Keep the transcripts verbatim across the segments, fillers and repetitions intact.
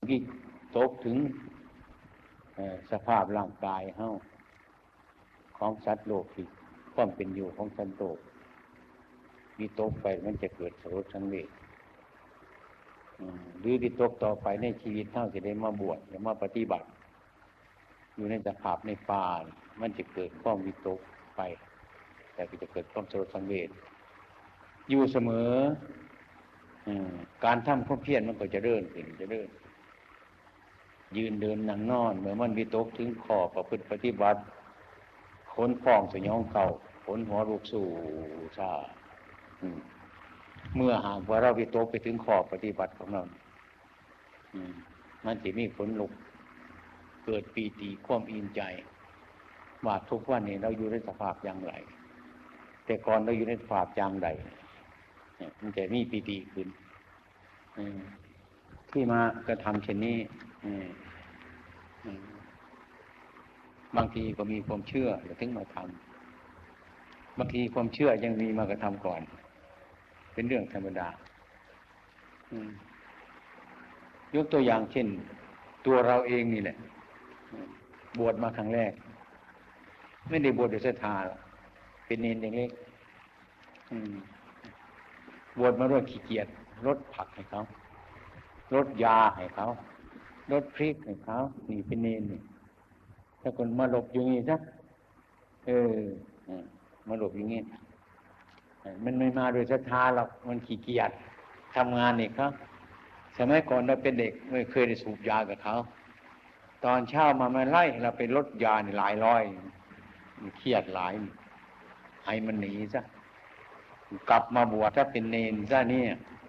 ที่ตกถึงสภาพร่างกายเฮาของสัตว์โลกที่ความเป็นอยู่ของสัตว์โลกวิตกไปมันจะเกิดโศกสังเวชหรือวิตกต่อไปในชีวิตเฮาจะได้มาบวชหรือมาปฏิบัติอยู่ในสภาพในป่ามันจะเกิดความวิตกไปแต่ก็จะเกิดความโศกสังเวชอยู่เสมอการทำความเพียรมันก็จะเริ่มขึ้นจะเริ่มยืนเดินนั่งนอนเมื่อมันวิตกถึงข้อประพฤติปฏิบัติขนฟ้องสยองเก่าขนหัวลูกสู่ชาเมื่อหากว่าเราวิตกไปถึงข้อปฏิบัติของเรามันจะมีผลลุกเกิดปีติความอิ่มใจว่าทุกวันนี้เราอยู่ในสภาพอย่างไรแต่ก่อนเราอยู่ในสภาพอย่างใดมันจะมีปีติขึ้นที่มากระทำเช่นนี้บางทีก็มีความเชื่อถึงมาทำบางทีความเชื่อยังมีมากระทำก่อนเป็นเรื่องธรรมดายกตัวอย่างเช่นตัวเราเองนี่แหละบวชมาครั้งแรกไม่ได้บวชด้วยศรัทธาเป็นเนรเล็กบวชมาด้วยขี้เกียจลดผักให้เขาลดยาให้เขาลดพริกให้เขานี่เป็นเนรนี่ถ้าคนมาหลบอยู่นี่ซะเออมาหลบอย่างนี้มันไม่มาโดยศรัทธาหรอกมันขี้เกียจทำงานนี่ครับสมัยก่อนเราเป็นเด็กไม่เคยได้สูบยากับเขาตอนเช้ามามาไล่เราไปลดยานี่หลายร้อยเครียดหลายให้มันหนีซะกลับมาบวชถ้าเป็นเนรซะนี่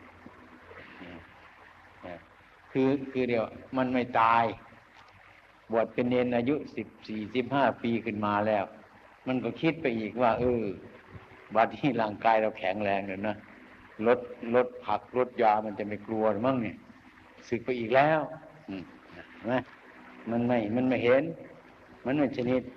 คือคือเดี๋ยวมันไม่ตายบวชเป็นเนรอายุสิบสี่สิบห้าปีขึ้นมาแล้วมันก็คิดไปอีกว่าเออบัดนี้ร่างกายเราแข็งแรงแล้วนะลดลดผักลดยามันจะไม่กลัวมั้งเนี่ยสึกไปอีกแล้วนะมันไม่มันไม่เห็นมันไม่ชนิด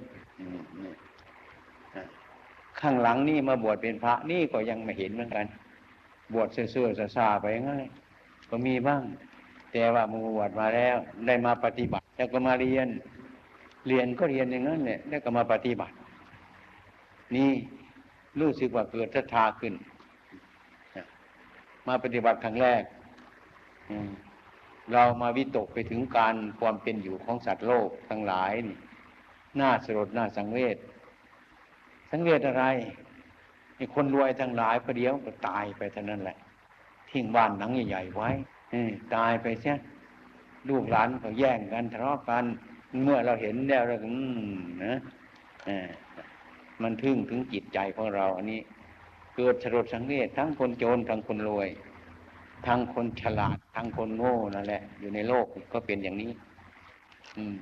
ข้างหลังนี่มาบวชเป็นพระนี่ก็ยังไม่เห็นเหมือนกันบวชเสื่อๆซาๆไปง่ายก็มีบ้างแต่ว่ามึงบวชมาแล้วได้มาปฏิบัติแล้วก็มาเรียนเรียนก็เรียนอย่างนั้นแหละแล้วก็มาปฏิบัตินี่รู้สึกว่าเกิดศรัทธาขึ้นมาปฏิบัติครั้งแรกเรามาวิตกไปถึงการความเป็นอยู่ของสัตว์โลกทั้งหลายนี่น่าสลดน่าสังเวชสังเวชอะไรไอ้คนรวยทั้งหลายประเดี๋ยวก็ตายไปเท่านั้นแหละทิ้งบ้านหลังใหญ่ๆไว้ตายไปเสียลูกหลานก็แย่งกันทะเลาะกันเมื่อเราเห็นแล้วเราก็นะมันทึ่งถึงจิตใจของเราอันนี้เกิดสลดสังเวชทั้งคนโจรทั้งคนรวยทั้งคนฉลาดทั้งคนโง่นั่นแหละอยู่ในโลกก็เป็นอย่างนี้อืม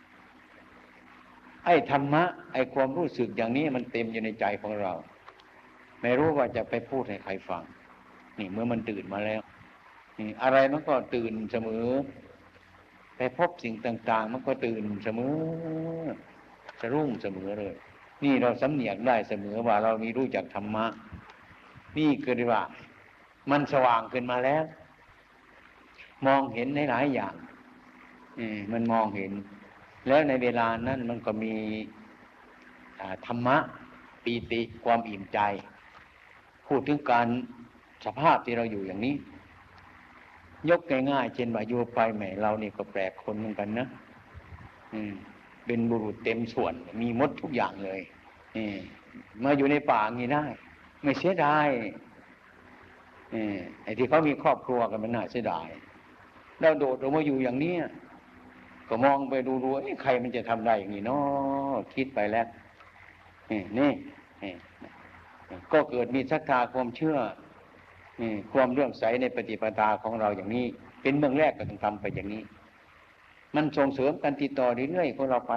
ไอ้ธรรมะไอ้ความรู้สึกอย่างนี้มันเต็มอยู่ในใจของเราไม่รู้ว่าจะไปพูดให้ใครฟังนี่เมื่อมันตื่นมาแล้วนี่อะไรมันก็ตื่นเสมอไปพบสิ่งต่างๆมันก็ตื่นเสมอสะรุ่งเสมอเลยนี่เราสำเนียกได้เสมอว่าเรามีรู้จักธรรมะนี่คือว่ามันสว่างขึ้นมาแล้วมองเห็นในหลายอย่างมันมองเห็นแล้วในเวลานั้นมันก็มีธรรมะปีติความอิ่มใจพูดถึงการสภาพที่เราอยู่อย่างนี้ยกง่ายๆเช่นว่าอยู่ไปแม่เรานี่ก็แปลกคนเหมือนกันนะเป็นบุรุษเต็มส่วนมีหมดทุกอย่างเลยมาอยู่ในป่างี้ได้ไม่เสียดายไอ้ที่เขามีครอบครัวกันมันน่าเสียดายเราโดดออกมาอยู่อย่างนี้ก็มองไปดูๆไอ้ใครมันจะทำได้อย่างนี้เนาะคิดไปแล้วนี่ก็เกิดมีศรัทธาความเชื่อความเลื่อมใสในปฏิปทาของเราอย่างนี้เป็นเบื้องแรกก็ต้องทำไปอย่างนี้มันส่งเสริมกันติดต่อเรื่อยๆของเราไป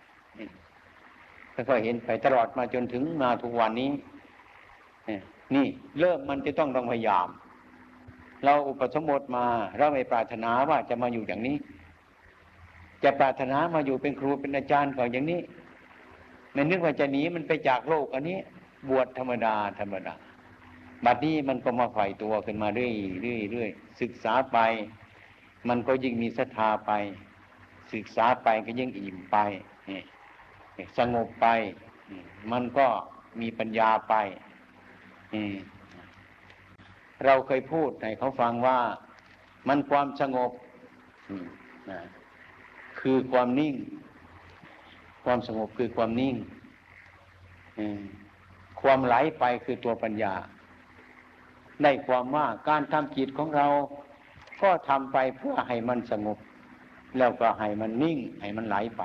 ค่อยๆเห็นไปตลอดมาจนถึงมาทุกวันนี้นี่เริ่มมันจะต้องต้องพยายามเราอุปสมบทมาเราไม่ปรารถนาว่าจะมาอยู่อย่างนี้จะปรารถนามาอยู่เป็นครูเป็นอาจารย์ก็อย่างนี้ไม่นึกว่าจะหนีมันไปจากโลกอันนี้บวชธรรมดาธรรมดาบัดนี้มันก็มาไฟตัวขึ้นมาเรื่อยๆเรื่อยๆศึกษาไปมันก็ยิ่งมีศรัทธาไปศึกษาไปก็ยิ่งอิ่มไปสงบไปมันก็มีปัญญาไปเราเคยพูดให้เขาฟังว่ามันความสงบคือความนิ่งความสงบคือความนิ่งความไหลไปคือตัวปัญญาได้ความว่าการทำจิตของเราก็ทำไปเพื่อให้มันสงบแล้วก็ให้มันนิ่งให้มันไหลไป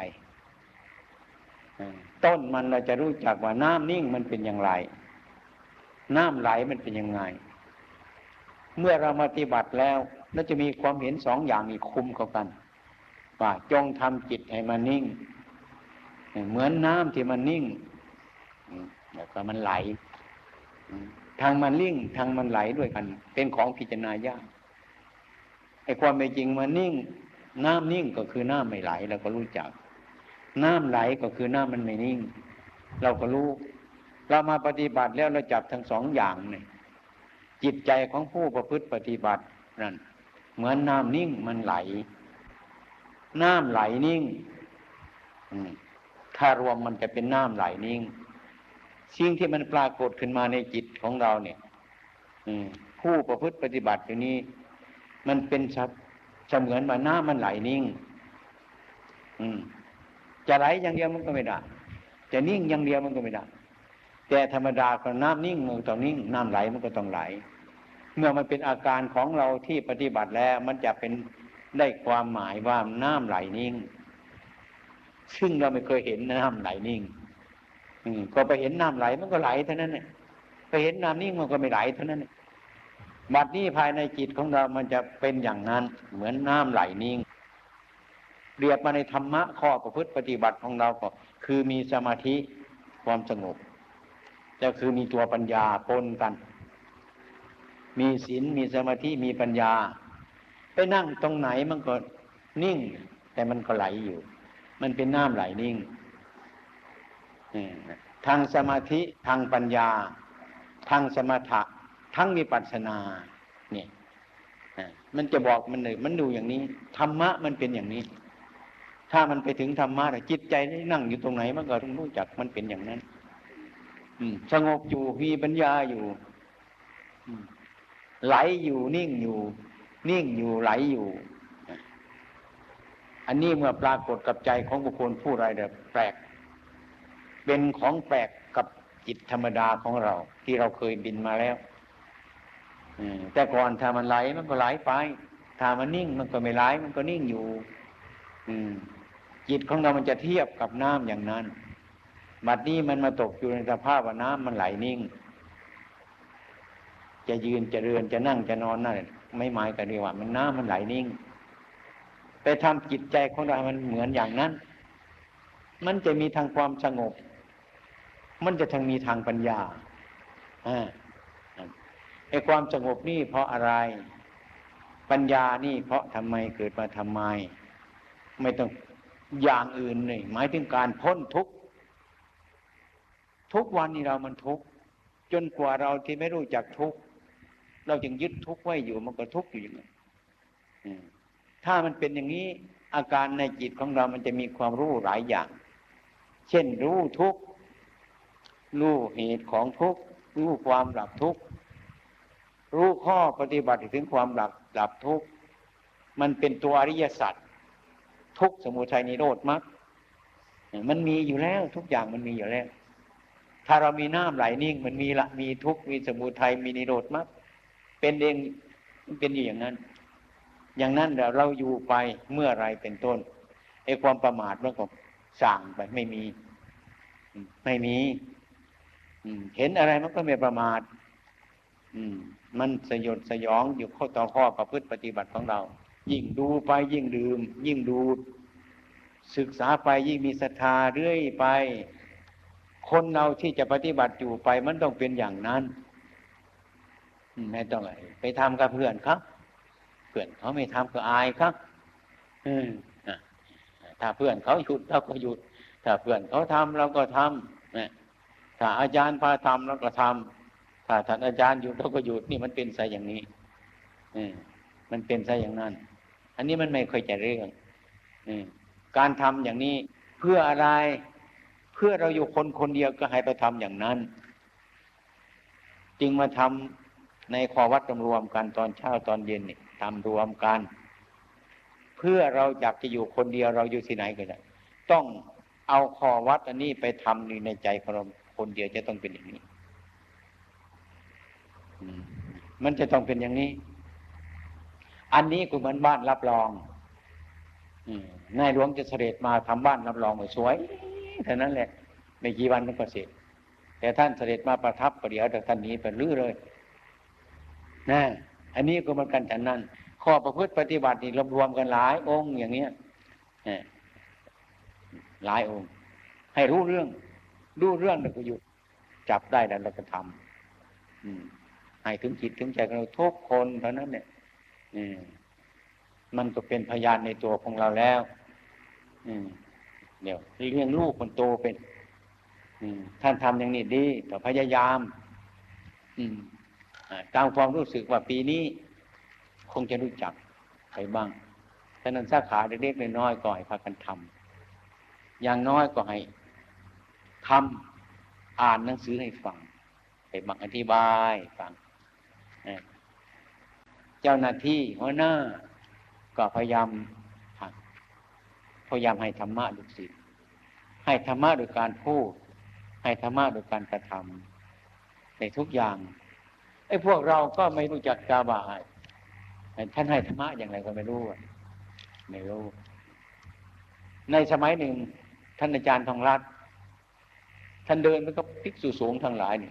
ต้นมันเราจะรู้จักว่าน้ำนิ่งมันเป็นอย่างไรน้ำไหลมันเป็นยังไงเมื่อเราปฏิบัติแล้วเราจะมีความเห็นสองอย่างนี้คุมเข้ากันว่าจงทำจิตให้มันนิ่งเหมือนน้ำที่มันนิ่งแล้วก็มันไหลทางมันนิ่งทางมันไหลด้วยกันเป็นของพิจารณายากไอ้ความเป็นจริงมันนิ่งน้ำนิ่งก็คือน้ำไม่ไหลเราก็รู้จักน้ำไหลก็คือน้ำมันไม่นิ่งเราก็รู้เรามาปฏิบัติแล้วเราจับทั้งสองอย่างเนี่ยจิตใจของผู้ประพฤติปฏิบัตินั่นเหมือนน้ำนิ่งมันไหลน้ำไหลนิ่งถ้ารวมมันจะเป็นน้ำไหลนิ่งสิ่งที่มันปรากฏขึ้นมาในจิตของเราเนี่ยผู้ประพฤติปฏิบัติอยู่นี้มันเป็นเสมือนว่าน้ำมันไหลนิ่งจะไหลอย่างเดียวมันก็ไม่ได้จะนิ่งอย่างเดียวมันก็ไม่ได้แต่ธรรมดาก็น้ำนิ่งมันต้องนิ่งน้ำไหลมันก็ต้องไหลเมื่อมันเป็นอาการของเราที่ปฏิบัติแล้วมันจะเป็นได้ความหมายว่าน้ำไหลนิ่งซึ่งเราไม่เคยเห็นน้ำไหลนิ่งก็ไปเห็นน้ำไหลมันก็ไหลเท่านั้นเนี่ยไปเห็นน้ำนิ่งมันก็ไม่ไหลเท่านั้นเนี่ยบัดนี้ภายในจิตของเรามันจะเป็นอย่างนั้นเหมือนน้ำไหลนิ่งเรียบมาในธรรมะข้อประพฤติปฏิบัติของเราก็คือมีสมาธิความสงบจะคือมีตัวปัญญาปนกันมีศีลมีสมาธิมีปัญญาไปนั่งตรงไหนมันก็นิ่งแต่มันก็ไหลอยู่มันเป็นน้ำไหลนิ่งทางสมาธิทางปัญญาทางสมถะทั้งวิปัสสนาเนี่ยมันจะบอกมันเลยมันดูอย่างนี้ธรรมะมันเป็นอย่างนี้ถ้ามันไปถึงธรรมะแต่จิตใจนี่นั่งอยู่ตรงไหนมันก็ต้องรู้จักมันเป็นอย่างนั้นสงบอยู่มีปัญญาอยู่ไหลอยู่นิ่งอยู่นิ่งอยู่ไหลอยู่อันนี้เมื่อปรากฏกับใจของบุคคลผู้ใดแบบแปลกเป็นของแปลกกับจิตธรรมดาของเราที่เราเคยบินมาแล้วแต่ก่อนถ้ามันไหลมันก็ไหลไปถ้ามันนิ่งมันก็ไม่ไหลมันก็นิ่งอยู่จิตของเรามันจะเทียบกับน้ำอย่างนั้นบัดนี้มันมาตกอยู่ในสภาพว่าน้ำมันไหลนิ่งจะยืนจะเดินจะนั่งจะนอนนั่นไม่หมายกันดีว่ามันน้ำมันไหลนิ่งไปทำจิตใจของเรามันเหมือนอย่างนั้นมันจะมีทางความสงบมันจะทั้งมีทางปัญญาอ่าไอ้ความสงบนี่เพราะอะไรปัญญานี่เพราะทำไมเกิดมาทำไมไม่ต้องอย่างอื่นเลยหมายถึงการพ้นทุกข์ทุกวันนี้เรามันทุกข์จนกว่าเราที่ไม่รู้จักทุกข์เราจึงยึดทุกข์ไว้อยู่มันก็ทุกข์อยู่อย่างนั้นถ้ามันเป็นอย่างนี้อาการในจิตของเรามันจะมีความรู้หลายอย่างเช่นรู้ทุกข์รู้เหตุของทุกข์รู้ความดับทุกข์รู้ข้อปฏิบัติถึงความดับดับทุกข์มันเป็นตัวอริยสัจทุกข์สมุทัยนิโรธมรรคมันมีอยู่แล้วทุกอย่างมันมีอยู่แล้วถ้าเรามีน้ำไหลนิ่งมันมีละมีทุกข์มีสมุทัยมีนิโรธมรรคเป็นเองมันเป็นอยู่อย่างนั้นอย่างนั้นเดี๋ยวเราอยู่ไปเมื่อไรเป็นต้นไอ้ความประมาทมันก็สั่งไปไม่มีไม่มีเห็นอะไรมันก็ไม่ประมาทมันสยดสยองอยู่ข้อต่อข้อประพฤติปฏิบัติของเรายิ่งดูไปยิ่งดื่มยิ่งดูศึกษาไปยิ่งมีศรัทธาเรื่อยไปคนเราที่จะปฏิบัติอยู่ไปมันต้องเป็นอย่างนั้นไม่ต้องอะไรไปทำกับเพื่อนครับเพื่อนเขาไม่ทำก็อายครับถ้าเพื่อนเขาหยุดเราก็หยุดถ้าเพื่อนเขาทำเราก็ทำถ้าอาจารย์พาทำเราก็ทำถ้าท่านอาจารย์หยุดเราก็หยุดนี่มันเป็นซะอย่างนี้มันเป็นซะอย่างนั้นอันนี้มันไม่ค่อยจะเรื่องการทำอย่างนี้เพื่ออะไรเพื่อเราอยู่คนคนเดียวก็ให้เราทำอย่างนั้นจึงมาทำในข้อวัดรวมกันตอนเช้าตอนเย็นนี่ทำรวมกันเพื่อเราอยากจะอยู่คนเดียวเราอยู่ที่ไหนก็ได้ต้องเอาข้อวัดอันนี้ไปทำในใจของเราคนเดียวจะต้องเป็นอย่างนี้มันจะต้องเป็นอย่างนี้อันนี้ก็เหมือนบ้านรับรองนายหลวงจะเสด็จมาทำบ้านรับรองสวยเท่านั้นแหละไม่กี่วันมันก็เสร็จแต่ท่านเสด็จมาประทับประเดี๋ยวแต่ท่านนี้ไปลื้อเลยนะอันนี้ก็เหมือนกันฉันนั้นข้อประพฤติปฏิบัตินี่รวมๆกันหลายองค์อย่างเนี้ยหลายองค์ให้รู้เรื่องรู้เรื่องแล้วก็อยู่จับได้แล้วเราก็ทำให้ถึงจิตถึงใจของเราทุกคนเท่านั้นเนี่ยมันก็เป็นพยานในตัวของเราแล้วเดี๋ยวเลี้ยงลูกคนโตเป็นท่านทำอย่างนี้ดีแต่พยายามตามความรู้สึกว่าปีนี้คงจะรู้จักไปบ้างฉะนั้นสาขาเล็กๆน้อยๆก็ให้พากันทำอย่างน้อยก็ให้ทำอ่านหนังสือให้ฟังให้บังอธิบายฟังเจ้าหน้าที่หัวหน้าก็พยายามพยายามให้ธรรมะลูกศิษย์ให้ธรรมะโดยการพูดให้ธรรมะโดยการกระทำในทุกอย่างไอ้พวกเราก็ไม่รู้จักกาบายท่านให้ธรรมะอย่างไรก็ไม่รู้ไม่รู้ในสมัยหนึ่งท่านอาจารย์ทองรัตน์ท่านเดินไปก็ภิกษุสงฆ์ทั้งหลายนี่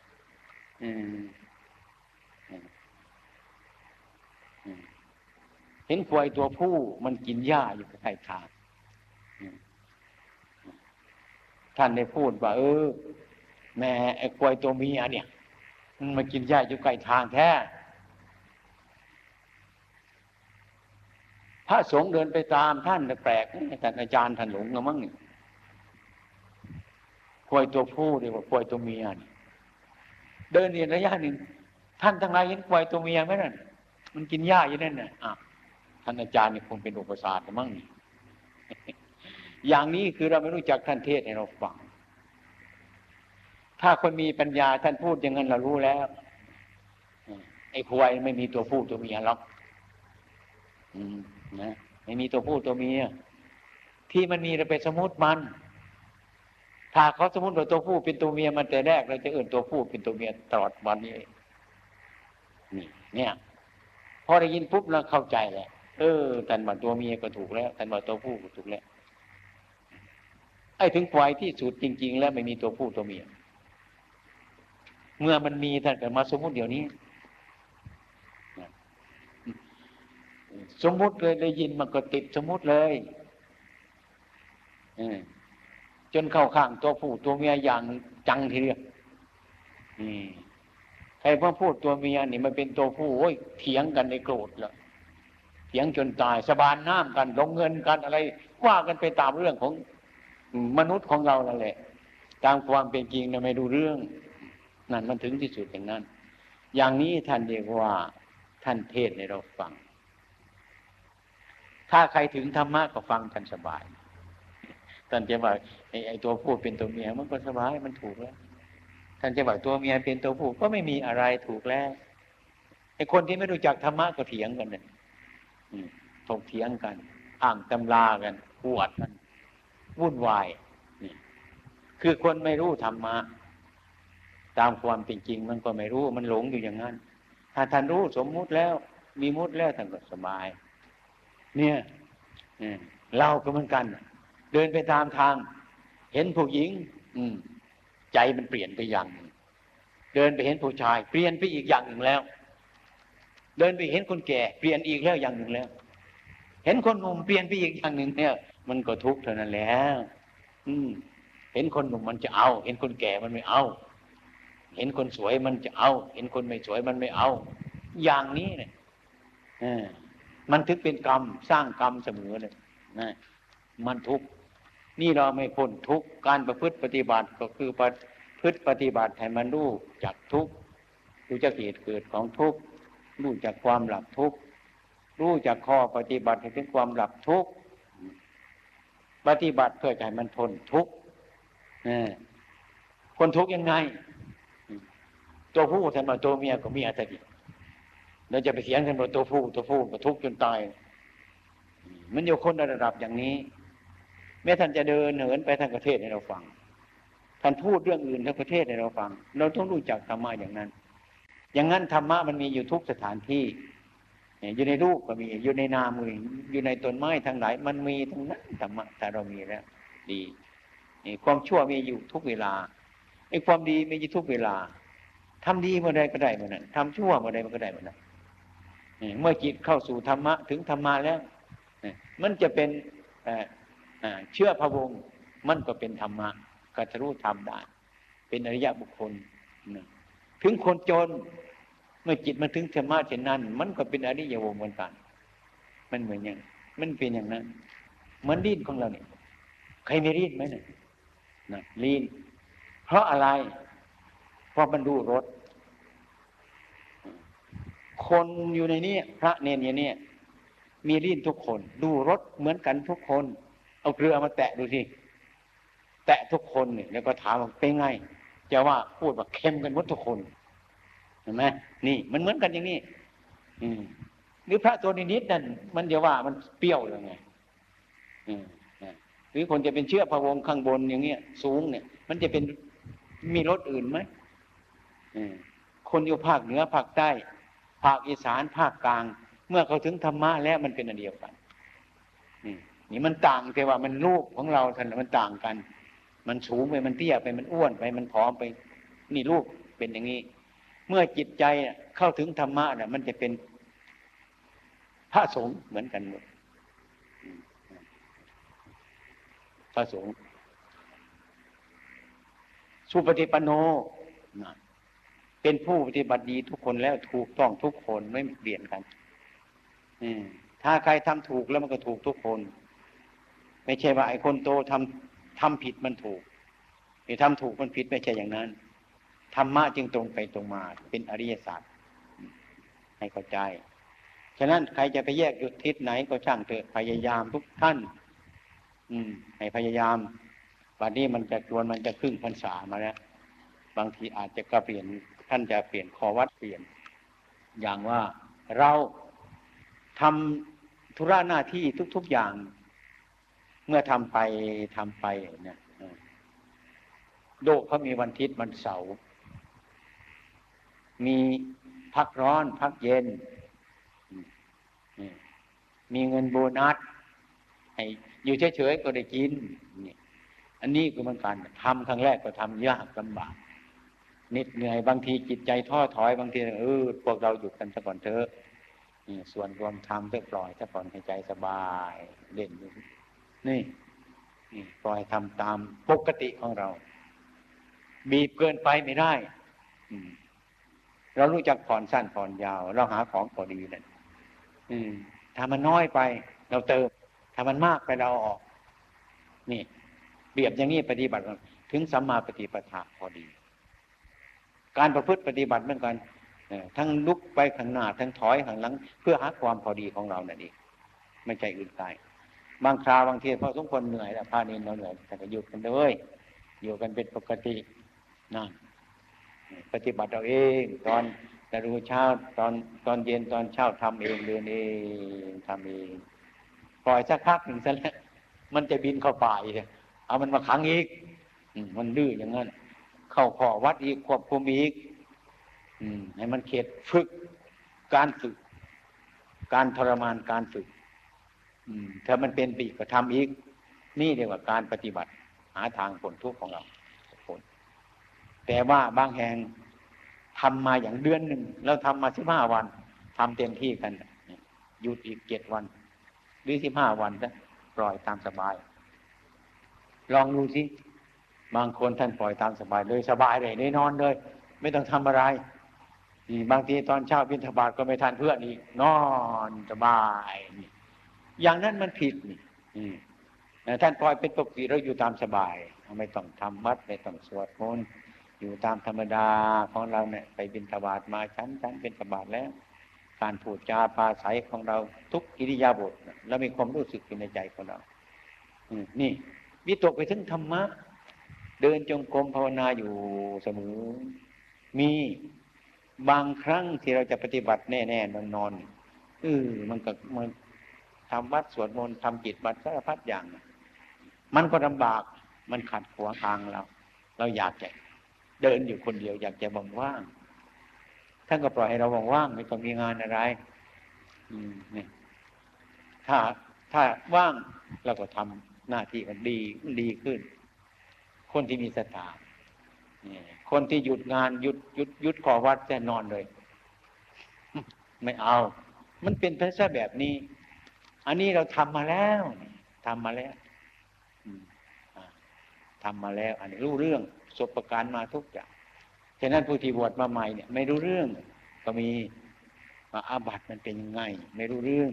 เห็นควายตัวผู้มันกินหญ้าอยู่ใกล้ทางท่านได้พูดว่าเออแม่ไอ้ควายตัวเมียเนี่ยมันมากินหญ้าอยู่ใกล้ทางแท้พระสงฆ์เดินไปตามท่านแปลกท่านอาจารย์ท่านหลงละมั้งนี่ควายตัวผู้เรียกว่าควายตัวเมียนี่เดินเรียนระยะหนึ่งท่านทั้งหลายเห็นควายตัวเมียไหมนั่นมันกินหญ้าอยู่นั่นน่ะอ่ะท่านอาจารย์นี่คงเป็นอุปสรรคละมั้งนี่อย่างนี้คือเราไม่รู้จักท่านเทศให้เราฟังถ้าคนมีปัญญาท่านพูดอย่างนั้นเรารู้แล้วไอ้ควายไม่มีตัวผู้ตัวเมียหรอกนะไม่มีตัวผู้ตัวเมียที่มันมีเราไปสมมติมันถ้าเขาสมมติว่าตัวผู้เป็นตัวเมียมันแต่แรกเราจะเอื่นตัวผู้เป็นตัวเมียตลอดวันนี้นี่เนี่ยพอได้ยินปุ๊บเราเข้าใจแล้วเออท่านว่าตัวเมียก็ถูกแล้วท่านว่าตัวผู้ก็ถูกแล้วไอ้ถึงควายที่สุดจริงๆแล้วไม่มีตัวผู้ตัวเมียเมื่อมันมีท่านก็มาสมมติเดี๋ยวนี้สมมุติเลยได้ยินมันก็ติดสมมุติเลยจนเข้าข้างตัวผู้ตัวเมียอย่างจังทีเดียวใครพอพูดตัวเมียนี่มันเป็นตัวผู้โอ้ยเถียงกันในโกรธแล้วเถียงจนตายสะบานน้ำกันลงเงินกันอะไรว่ากันไปตามเรื่องของมนุษย์ของเรานั่นแหละตามความเป็นจริงเราไม่ดูเรื่องนั่นมันถึงที่สุดอย่างนั้นอย่างนี้ท่านเรียกว่าท่านเทศให้เราฟังถ้าใครถึงธรรมะก็ฟังท่านสบายท่านจะว่าไอ้ตัวผู้เป็นตัวเมียมันก็สบายมันถูกแล้วท่านจะว่าตัวเมียเป็นตัวผู้ก็ไม่มีอะไรถูกแล้วไอ้คนที่ไม่รู้จักธรรมะก็เถียงกันเนี่ยถกเถียงกันอ้างตำรากันปวดกันวุ่นวายนี่คือคนไม่รู้ธรรมะตามความเป็นจริงมันก็ไม่รู้มันหลงอยู่อย่างนั้นถ้าท่านรู้สมมุติแล้วมีมุติแล้วท่านก็สบายเนี่ยเราก็เหมือนกันเดินไปตามทางเห็นผู้หญิงใจมันเปลี่ยนไปอย่างหนึ่งเดินไปเห็นผู้ชายเปลี่ยนไปอีกอย่างหนึ่งแล้วเดินไปเห็นคนแก่เปลี่ยนอีกแล้วอย่างหนึ่งแล้วเห็นคนหนุ่มเปลี่ยนไปอีกอย่างหนึ่งเนี่ยมันก็ทุกข์เท่านั้นแล้วเห็นคนหนุ่มมันจะเอาเห็นคนแก่มันไม่เอาเห็นคนสวยมันจะเอาเห็นคนไม่สวยมันไม่เอาอย่างนี้เนี่ยมันถึงเป็นกรรมสร้างกรรมเสมอเลยนะมันทุกข์นี่เราไม่พ้นทุกข์การประพฤติปฏิบัติก็คือประพฤติปฏิบัติให้มันรู้จักทุกข์รู้จักเหตุเกิดของทุกข์รู้จักความหลับทุกข์รู้รู้จักข้อปฏิบัติให้ถึงความดับทุกข์ปฏิบัติเพื่อให้มันพ้นทุกข์คนทุกข์ยังไงตัวผู้ทำมาตัวเมียก็มีอัตติเราจะไปเสียงกันว่าตัวผู้ตัวผู้ก็ทุกข์จนตายมันอยู่คนระดับอย่างนี้แม้ท่านจะเดินเหินไปทางประเทศให้เราฟังท่านพูดเรื่องอื่นทั้งประเทศให้เราฟังเราต้องรู้จักธรรมะอย่างนั้นอย่างนั้นธรรมะมันมีอยู่ทุกสถานที่อยู่ในรูปก็มีอยู่ในนามก็มีอยู่ในต้นไม้ทั้งหลายมันมีทั้งนั้นธรรมะแต่เรามีแล้วดีความชั่วมีอยู่ทุกเวลาไอ้ความดีมีอยู่ทุกเวลาทำดีเมื่อใดก็ได้เมื่อนั้นทำชั่วเมื่อใดก็ได้เมื่อนั้นเมื่อจิตเข้าสู่ธรรมะถึงธรรมะแล้วมันจะเป็นเชื่อพระวงศ์มันก็เป็นธรรมะกัตรู้ธรรมได้เป็นอริยบุคคลถึงคนจนเมื่อจิตมาถึงธรรมะเช่นนั้นมันก็เป็นอริยวงศ์เหมือนกันมันเหมือนอย่างมันเป็นอย่างนั้นเหมือนลิ้นของเราเนี่ยใครไม่ลิ้นไหมเนี่ยนะลิ้นเพราะอะไรเพราะมันดูรสคนอยู่ในนี้พระเนรอย่างนี้มีลิ้นทุกคนดูรสเหมือนกันทุกคนเอาเกลือมาแตะดูสิแตะทุกคนเนี่ยแล้วก็ถามว่าเป็นไงจะว่าพูดว่าเค็มกันหมดทุกคนเห็นไหมนี่มันเหมือนกันอย่างนี้อืมหรือพระตัวนิดๆนั่นมันจะว่ามันเปรี้ยวยังไงอืมหรือคนจะเป็นเชื้อพระวงศ์ข้างบนอย่างเงี้ยสูงเนี่ยมันจะเป็นมีรสอื่นไหมคนอยู่ภาคเหนือภาคใต้ภาคอีสานภาคกลางเมื่อเขาถึงธรรมะแล้วมันเป็นอันเดียวกันนี่มันต่างแต่ว่ามันรูปของเราท่านมันต่างกันมันสูงไปมันเตี้ยไปมันอ้วนไปมันผอมไปนี่รูปเป็นอย่างนี้เมื่อจิตใจเข้าถึงธรรมะน่ะมันจะเป็นพระสงฆ์เหมือนกันหมดพระสงฆ์สุปฏิปันโนเป็นผู้ปฏิบัติดีทุกคนแล้วถูกต้องทุกคนไม่เปลี่ยนกันถ้าใครทำถูกแล้วมันก็ถูกทุกคนไม่ใช่ว่าไอ้คนโตทำทำผิดมันถูกไอ้ทำถูกมันผิดไม่ใช่อย่างนั้นธรรมะจึงตรงไปตรงมาเป็นอริยสัจให้เข้าใจฉะนั้นใครจะไปแยกยุทธทิศไหนก็ช่างเถอะพยายามทุกท่านอืมให้พยายามวันนี้มันจะจวนมันจะครึ่งพรรษามาแล้วบางทีอาจจะก็เปลี่ยนท่านจะเปลี่ยนข้อวัดเปลี่ยนอย่างว่าเราทำธุระหน้าที่ทุกๆอย่างเมื่อทำไปทำไปเนี่ยโลกเขามีวันอาทิตย์วันเสาร์มีพักร้อนพักเย็นมีเงินโบนัสให้อยู่เฉยๆก็ได้กินนี่อันนี้คือมันการทำครั้งแรกก็ทำยากลำบากนิดเหนื่อยบางทีจิตใจท้อถอยบางทีเออพวกเราหยุดกันซะก่อนเถอะนี่ส่วนรวมทำเพื่อปล่อยซะก่อนให้ใจสบายเล่นนี่นี่ปล่อยทำตามปกติของเราบีบเกินไปไม่ได้เรารู้จักผ่อนสั้นผ่อนยาวเราหาของพอดีนั่นถ้ามันน้อยไปเราเติมถ้ามันมากไปเราออกนี่เปรียบอย่างนี้ปฏิบัติถึงสัมมาปฏิปทาพอดีการประพฤติปฏิบัติเหมือนกันทั้งลุกไปข้างหน้าทั้งถอยข้างหลังเพื่อหาความพอดีของเรานั่นเองไม่ใจอื่นไกลบางคราวบางทีพอสมควรเหนื่อยแล้วพาเน้นเราเหนื่อยแต่ก็หยุดกันเลยอยู่กันเป็นปกตินั่นปฏิบัติเราเองตอนแต่รู้เช้าตอนตอนเย็นตอนเช้าทำเองเดินเองทำเองปล่อยสักพักหนึ่งซะแล้วมันจะบินเข้าป่าอีกเอามันมาขังอีกมันดื้ออย่างนั้นเข้าข้อวัดอีกควบคุมอีกให้มันเข็ดฝึกการฝึกการทรมานการฝึกถ้ามันเป็นปีก็ทำอีกนี่เรียกว่าการปฏิบัติหาทางพ้นทุกข์ของเราผลแต่ว่าบางแห่งทำมาอย่างเดือนหนึ่งแล้วทำมาสิบห้าวันทำเต็มที่กันหยุดอีกเจ็ดวันหรือสิบห้าวันซะปล่อยตามสบายลองดูสิบางคนท่านปล่อยตามสบายเลยสบายเลยได้นอนเลยไม่ต้องทำอะไรนี่บางทีตอนเช้าบิณฑบาตก็ไม่ทันเพื่อนอีกนอนสบายนี่อย่างนั้นมันผิดนี่ท่านปล่อยเป็นปกติเราอยู่ตามสบายไม่ต้องทำวัดไม่ต้องสวดมนต์อยู่ตามธรรมดาของเราเนี่ยไปบิณฑบาตมาชั้นชั้นบิณฑบาตแล้วทการพูดจาปราศัยของเราทุกกิริยาบถแล้วมีความรู้สึกอยู่ในใจของเรานี่วิตกไปถึงธรรมะเดินจงกรมภาวนาอยู่เสมอมีบางครั้งที่เราจะปฏิบัติแน่ๆนอนๆเออมันก็มันทำวัดสวดมนต์ทำจิตวัดสารพัดอย่างมันก็ลำบากมันขัดขวางทางเราเราอยากจะเดินอยู่คนเดียวอยากจะว่างๆท่านก็ปล่อยให้เราว่างๆไม่ต้องมีงานอะไรอืมนี่ถ้าถ้าว่างเราก็ทำหน้าที่มันดีดีขึ้นคนที่มีศรัทธาคนที่หยุดงานหยุดหยุดหยุดขอวัดจะนอนเลยไม่เอามันเป็นภาษาแบบนี้อันนี้เราทำมาแล้วทำมาแล้วทำมาแล้วอันนี้รู้เรื่องประสบการณ์มาทุกอย่างฉะนั้นผู้ที่บวชมาใหม่เนี่ยไม่รู้เรื่องก็มีว่าอาบัติมันเป็นยังไงไม่รู้เรื่อง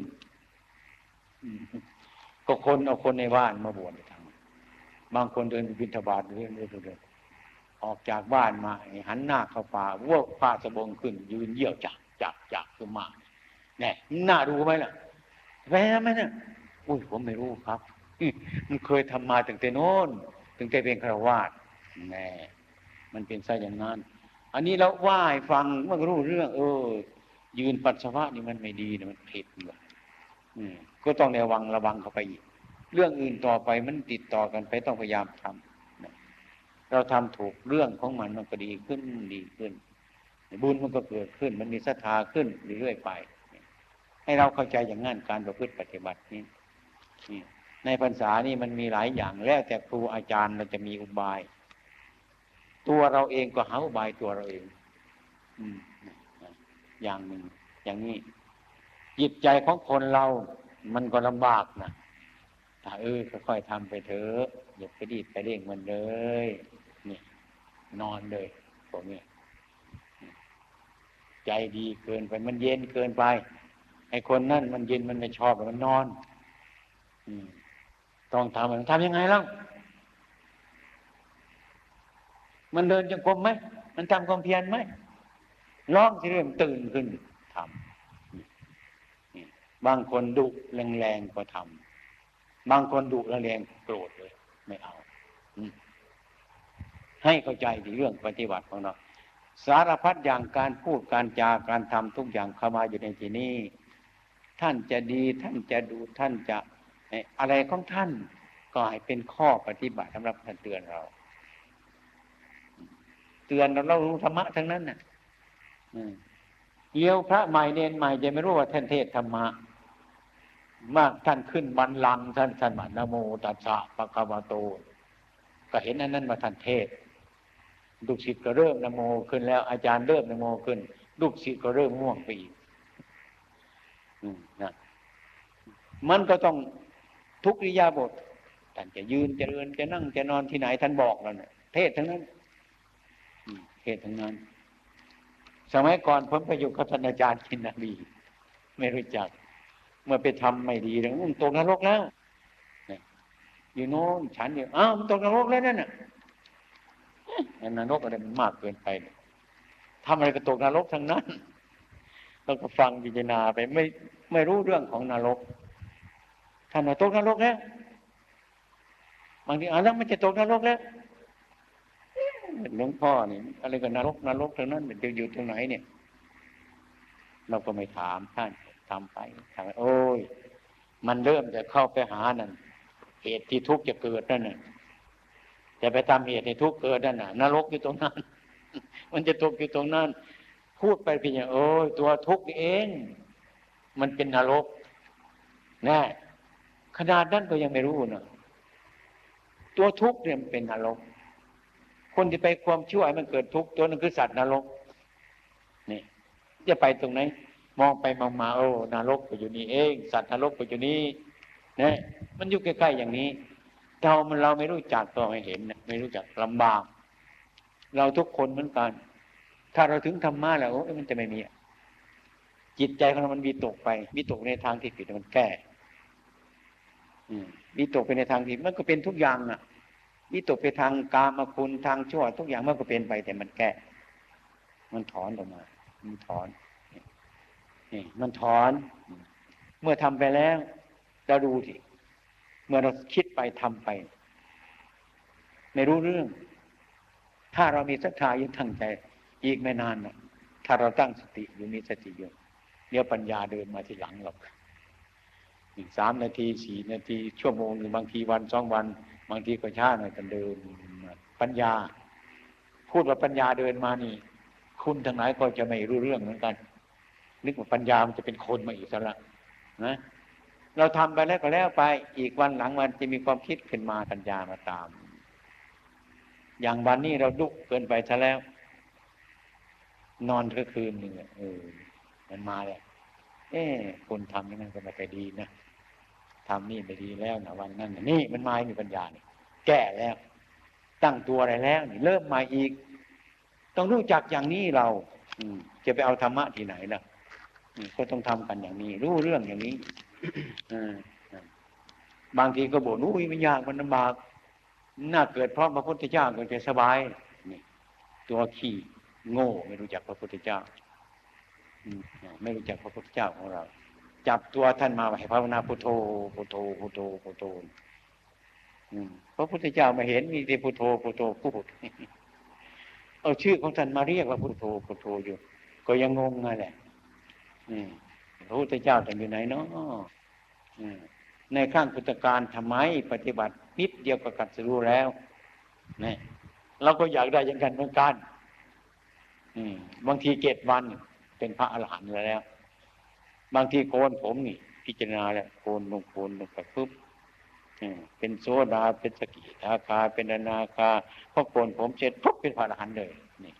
ก็คนเอาคนในบ้านมาบวชทำบางคนเดินบิณฑบาตเรื่อยๆออกจากบ้านมาหันหน้าเข้าป่าวัวผ้าสบงขึ้นยืนเยี่ยวจักจักจักขึ้นมาเนี่ยน่าดูไหมล่ะแพ้ไหมเนี่ยอุ้ยผมไม่รู้ครับมันเคยทำมาตั้งแต่โน้นตั้งแต่เป็นฆราวาสแน่มันเป็นซะอย่างนั้นอันนี้เราว่าให้ฟังมันรู้เรื่องเออยืนปัสสาวะนี่มันไม่ดีนะมันผิดเลยก็ต้องระวังระวังเข้าไปอีกเรื่องอื่นต่อไปมันติดต่อกันไปต้องพยายามทำเราทำถูกเรื่องของมันมันก็ดีขึ้นดีขึ้นบุญมันก็เกิดขึ้นมันมีศรัทธาขึ้นเรื่อยๆไปให้เราเข้าใจอย่างนั้นการประพฤติปฏิบัตินี้ในพรรษานี่มันมีหลายอย่างแล้วแต่ครูอาจารย์เราจะมีอุบายตัวเราเองก็หาอุบายตัวเราเองอย่างหนึ่งอย่างนี้จิตใจของคนเรามันก็ลำบากนะถ้าเออค่อยๆทำไปเถอะอย่าไปดีดไปเร่งมันเลยนี่นอนเลยพวกนี้ใจดีเกินไปมันเย็นเกินไปไอ้คนนั่นมันเย็นมันไม่ชอบมันนอนต้องทำมันทำยังไงล่ะมันเดินจงกรมไหมมันทำความเพียรไหมร้องที่เริ่มตื่นขึ้นทำบางคนดุแรงๆก็ทำบางคนดุแรงๆโกรธเลยไม่เอาให้เข้าใจในเรื่องปฏิบัติของเราสารพัดอย่างการพูดการจาการทำทุกอย่างเข้ามาอยู่ในที่นี้ท่านจะดีท่านจะดูท่านจะอะไรของท่านก็ให้เป็นข้อปฏิบัติสำหรับท่านเตือนเราเตือนเราเรารู้ธรรมะทั้งนั้นน่ะเยี่ยวพระใหม่เนนใหม่จะไม่รู้ว่าท่านเทศธรรมะมากท่านขึ้นบัลลังก์ท่านท่านว่านะโมตัสสะภะคะวะโตก็เห็นอันนั้นว่าท่านเทศลูกศิษย์ก็เริ่มนะโมขึ้นแล้วอาจารย์เริ่มนะโมขึ้นลูกศิษย์ก็เริ่มง่วงไปอีกนะมันก็ต้องทุกอิริยาบถท่านจะยืนจะเดินจะนั่งจะนอนที่ไหนท่านบอกเราเนี่ยเทศทั้งนั้นเทศทั้งนั้นสมัยก่อนผมไปอยู่กับท่านอาจารย์กินนาบีไม่รู้จักเมื่อไปทำไม่ดีแล้วตกนรกแล้วอยู่โน้นฉันอยู่อ้าวมันตกนรกแล้วนั่นน่ะนรกอะไรมันมากเกินไปทำอะไรก็ตกนรกทั้งนั้นเราก็ฟังพิจารณาไปไม่ไม่รู้เรื่องของนรกท่านว่าตกนรกแล้วบางทีอ่านแล้วมันจะตกนรกแล้วหลวงพ่อนี่อะไรก็นรกนรกทั้งนั้นมันจะอยู่ตรงไหนเนี่ยเราก็ไม่ถามท่านทำไปทำไปโอ้ยมันเริ่มจะเข้าไปหานั่นเหตุที่ทุกข์จะเกิดนั่นน่ะจะไปทำเหตุให้ทุกข์เกิดนั่นน่ะนรกอยู่ตรงนั้นมันจะตกอยู่ตรงนั้นพูดไปเพียงโอ้ยตัวทุกข์เองมันเป็นนรกแน่ขนาดนั้นก็ยังไม่รู้นะตัวทุกข์เนี่ยมันเป็นนรกคนที่ไปความชั่วมันเกิดทุกข์ตัวนั้นคือสัตว์นรกนี่จะไปตรงไหนมองไปมองมาโอ้นรกก็อยู่นี่เองสัตว์นรกก็อยู่นี่นะมันอยู่ใกล้ๆอย่างนี้เรามันเราไม่รู้จักก็ไม่เห็นนะไม่รู้จักลำบากเราทุกคนเหมือนกันถ้าเราถึงธรรมะแล้วโอ้มันจะไม่มีจิตใจของเรามันวิตกไปวิตกในทางที่ผิดมันแก้วิตกไปในทางผิดมันก็เป็นทุกอย่างน่ะวิตกไปทางกามคุณทางชั่วทุกอย่างมันก็เป็นไปแต่มันแก้มันถอนออกมามันถอนนี่มันถอนเมื่อทำไปแล้วเราดูสิเมื่อเราคิดไปทำไปไม่รู้เรื่องถ้าเรามีศรัทธายึดทั้งใจอีกไม่นานนะถ้าเราตั้งสติอยู่มีสติอยู่เดี๋ยวปัญญาเดินมาทีหลังหรอกอีกสามนาทีสี่นาทีชั่วโมงหรือบางทีวันสองวันบางทีก็ช้าหน่อยกันเดินปัญญาพูดว่าปัญญาเดินมานี่คุณทั้งหลายก็จะไม่รู้เรื่องเหมือนกันนึกว่าปัญญามันจะเป็นคนมาอีกซะละนะเราทำไปแล้วก็แล้วไปอีกวันหลังมันจะมีความคิดขึ้นมาปัญญามาตามอย่างวันนี้เราดุเกินไปซะแล้วนอนก็คืนหนึ่งเออมันมาเลยเอ๊ะคนทำนี่มันก็ไม่ค่อยดีนะทำนี่ไม่ดีแล้วนะวันนั้นนี่มันมามีปัญญานี่แก้แล้วตั้งตัวอะไรแล้วนี่เริ่มมาอีกต้องรู้จักอย่างนี้เราจะไปเอาธรรมะที่ไหนล่ะก็ต้องทำกันอย่างนี้รู้เรื่องอย่างนี้บางทีก็บ่นอุ้ยมันยากมันลำบากน่าเกิดเพราะพระพุทธเจ้าก็จะสบายนี่ตัวขี้โง่ไม่รู้จักพระพุทธเจ้าไม่รู้จักพระพุทธเจ้าของเราจับตัวท่านมาให้ภาวนาพุทโธพุทโธพุทโธพุทโธพระพุทธเจ้ามาเห็นมีแต่พุทโธพุทโธพูดเอาชื่อของท่านมาเรียกว่าพุทโธพุทโธอยู่ก็ยังงงนั่นแหละพระพุทธเจ้าท่านอยู่ไหนเนาะในข้างพุทธการทำไมปฏิบัตินิดเดียวก็กัดสรู้แล้วนี่เราก็อยากได้อย่างกันเหมือนกันบางทีเจ็ดวันเป็นพระอรหันต์แล้วบางทีโกนผมนี่พิจารณาแล้วโกนลงโกนลงไปปุ๊บเป็นโซดาเป็นสกิทาคาเป็นอนาคาพอโกนผมเสร็จปุ๊บเป็นพระอรหันต์เลยนี่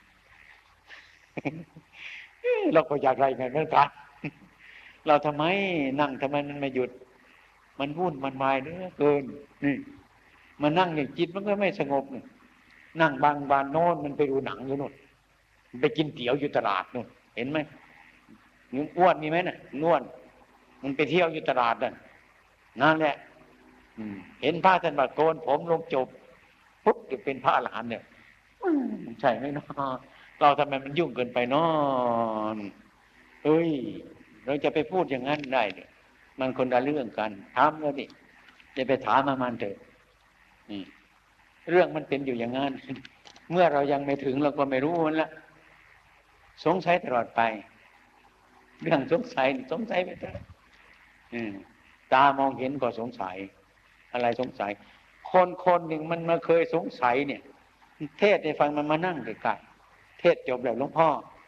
เราก็อยากได้ไงเหมือนกันเราทำไมนั่งทำไมมันไม่หยุดมันวุ่นมันวายเหลือเกินนี่มันนั่งอย่างจิตมันก็ไม่สงบนี่นั่งบางบานโน่นมันไปดูหนังอยู่โน่นไปกินเตี๋ยวอยู่ตลาดโน่นเห็นไหมนุ่งอ้วนมีไหมน่ะน่วนมันไปเที่ยวอยู่ตลาดนั่นนั่นแหละเห็นพระท่านบาโกนผมลงจบปุ๊บจะเป็นพระอรหันต์เนี่ยใช่ไหมเนาะเราทำไมมันยุ่งเกินไปเนาะเฮ้ยเราจะไปพูดอย่างนั้นได้เนี่ยมันคนละเรื่องกันถามแล้วดิจะไปถามมามันเถอะนี่เรื่องมันเป็นอยู่อย่างนั้นเมื่อเรายังไม่ถึงเราก็ไม่รู้มันละสงสัยตลอดไปเรื่องสงสัยสงสัยไปเถอะตามองเห็นก็สงสัยอะไรสงสัยคนคนหนึ่งมันมาเคยสงสัยเนี่ยเทศให้ฟังมันมานั่งใกล้ๆเทศจบแล้วหลวงพ่อ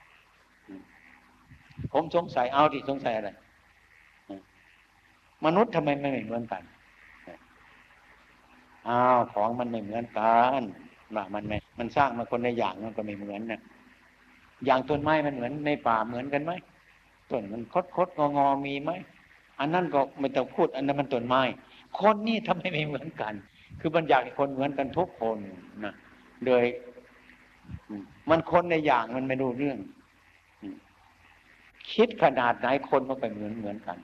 ผมสงสัยเอาที่สงสัยอะไรมนุษย์ทำไมไม่เหมือนกันอ้าวของมันไม่เหมือนกันว่ามันไม่มันสร้างมาคนในอย่างมันก็ไม่เหมือนนะอย่างต้นไม้มันเหมือนในป่าเหมือนกันไหมต้นมันคดคดงองอมีไหมอันนั้นก็ไม่ต้องพูดอันนั้นมันต้นไม้คนนี่ทำไมไม่เหมือนกันคือมันอยากให้คนเหมือนกันทุกคนนะโดยมันคนในอย่างมันไม่รู้เรื่องคิดขนาดไหนคนมันก็เหมือนเหมือนกัน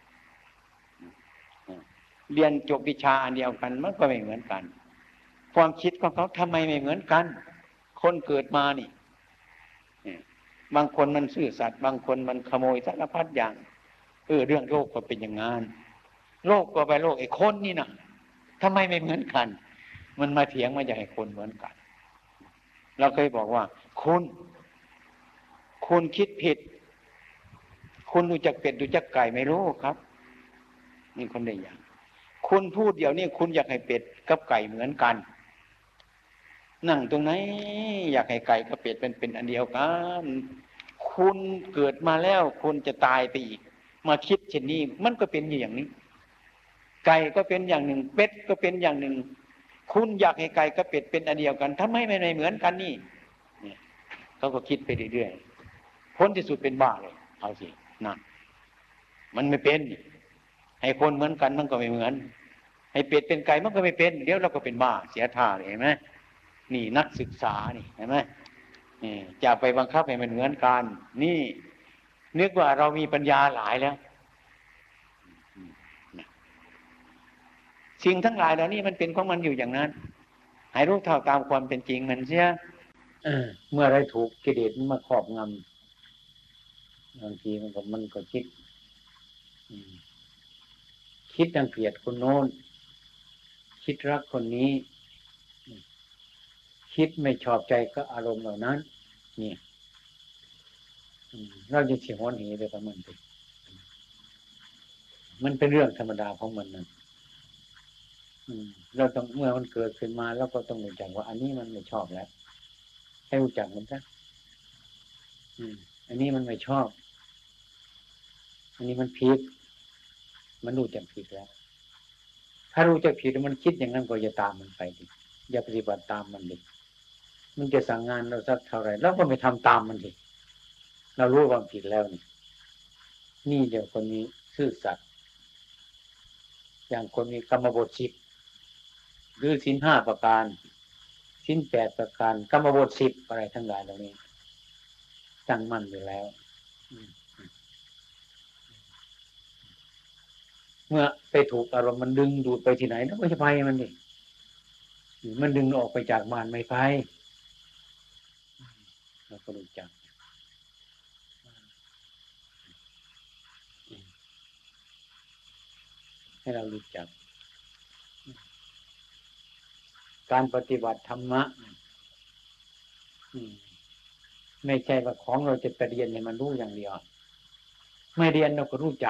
เรียนจบวิชาอันเดียวกันมันก็ไม่เหมือนกันความคิดของเขาทำไมไม่เหมือนกันคนเกิดมานี่บางคนมันซื่อสัตย์บางคนมันขโมยสารพัดอย่างเออเรื่องโลกก็เป็นอย่างงั้นโลกก็ไปโลกไอ้คนนี่นะทำไมไม่เหมือนกันมันมาเถียงมาอยากให้คนเหมือนกันเราเคยบอกว่าคุณคุณคิดผิดคุณรู้จักเป็ดรู้จักไก่ไม่รู้ครับนี่คนได้อย่างคุณพูดเดี๋ยวนี้คุณอยากให้เป็ดกับไก่เหมือนกันนั่งตรงไหนอยากให้ไก่กับเป็ดเป็นเป็นอันเดียวกันคุณเกิดมาแล้วคุณจะตายไปอีกมาคิดเช่นนี้มันก็เป็นอย่างนี้ไก่ก็เป็นอย่างหนึ่งเป็ดก็เป็นอย่างหนึ่งคุณอยากให้ไก่กับเป็ดเป็นอันเดียวกันทำไมไม่เหมือนกันนี่เนี่ยเขาก็คิดไปเรื่อยๆพ้นที่สุดเป็นบ้าเลยเอาสินั่นมันไม่เป็นให้คนเหมือนกันมันก็ไม่เหมือนให้เป็ดเป็นไก่มันก็ไม่เป็นเดี๋ยวเราก็เป็นบ้าเสียท่าเลยเห็นไหมนี่นักศึกษานี่เห็นไหมนี่จะไปบังคับให้มันเหมือนกันนี่นึกว่าเรามีปัญญาหลายแล้วสิ่งทั้งหลายเหล่านี้มันเป็นของมันอยู่อย่างนั้นให้รู้เท่าตามความเป็นจริงมันเสียเมื่อไรถูกกิเลสมันมาครอบงบางทีมันก็มันก็คิดคิดดังเกลียดคนโน้นคิดรักคนนี้คิดไม่ชอบใจก็อารมณ์เหล่านั้นเนี่ยเราจะเสียหัวหนีไปกับมันไปมันเป็นเรื่องธรรมดาของมันนั่นเราต้องเมื่อมันเกิดขึ้นมาแล้วก็ต้องรู้จักว่าอันนี้มันไม่ชอบแล้วให้รู้จักมันซะอันนี้มันไม่ชอบอันนี้มันผิดมันรู้จักผิดแล้วถ้ารู้จักผิดมันคิดอย่างนั้นก็อย่าตามมันไปดิอย่าปฏิบัติตามมันดิมันจะสั่งงานเราสักเท่าไหร่เราก็ไม่ทำตามมันดิเรารู้ความผิดแล้วนี่นี่เดี๋ยวคนนี้ซื่อสัตย์อย่างคนมีกรรมบทสิบหรือศีลห้าประการศีลแปดประการกรรมบทสิบอะไรทั้งหลายเหล่านี้ตั้งมั่นอยู่แล้วเมื่อไปถูกอารมณ์มันดึงดูดไปที่ไหนแล้วก็จะไปมันดิมันดึงออกไปจากบ้านไม่ไปเราก็รู้จักให้เรารู้จักการปฏิบัติธรรมะไม่ใช่ว่าของเราจะไปเรียนเนี่ยมันรู้อย่างเดียวไม่เรียนเราก็รู้จัก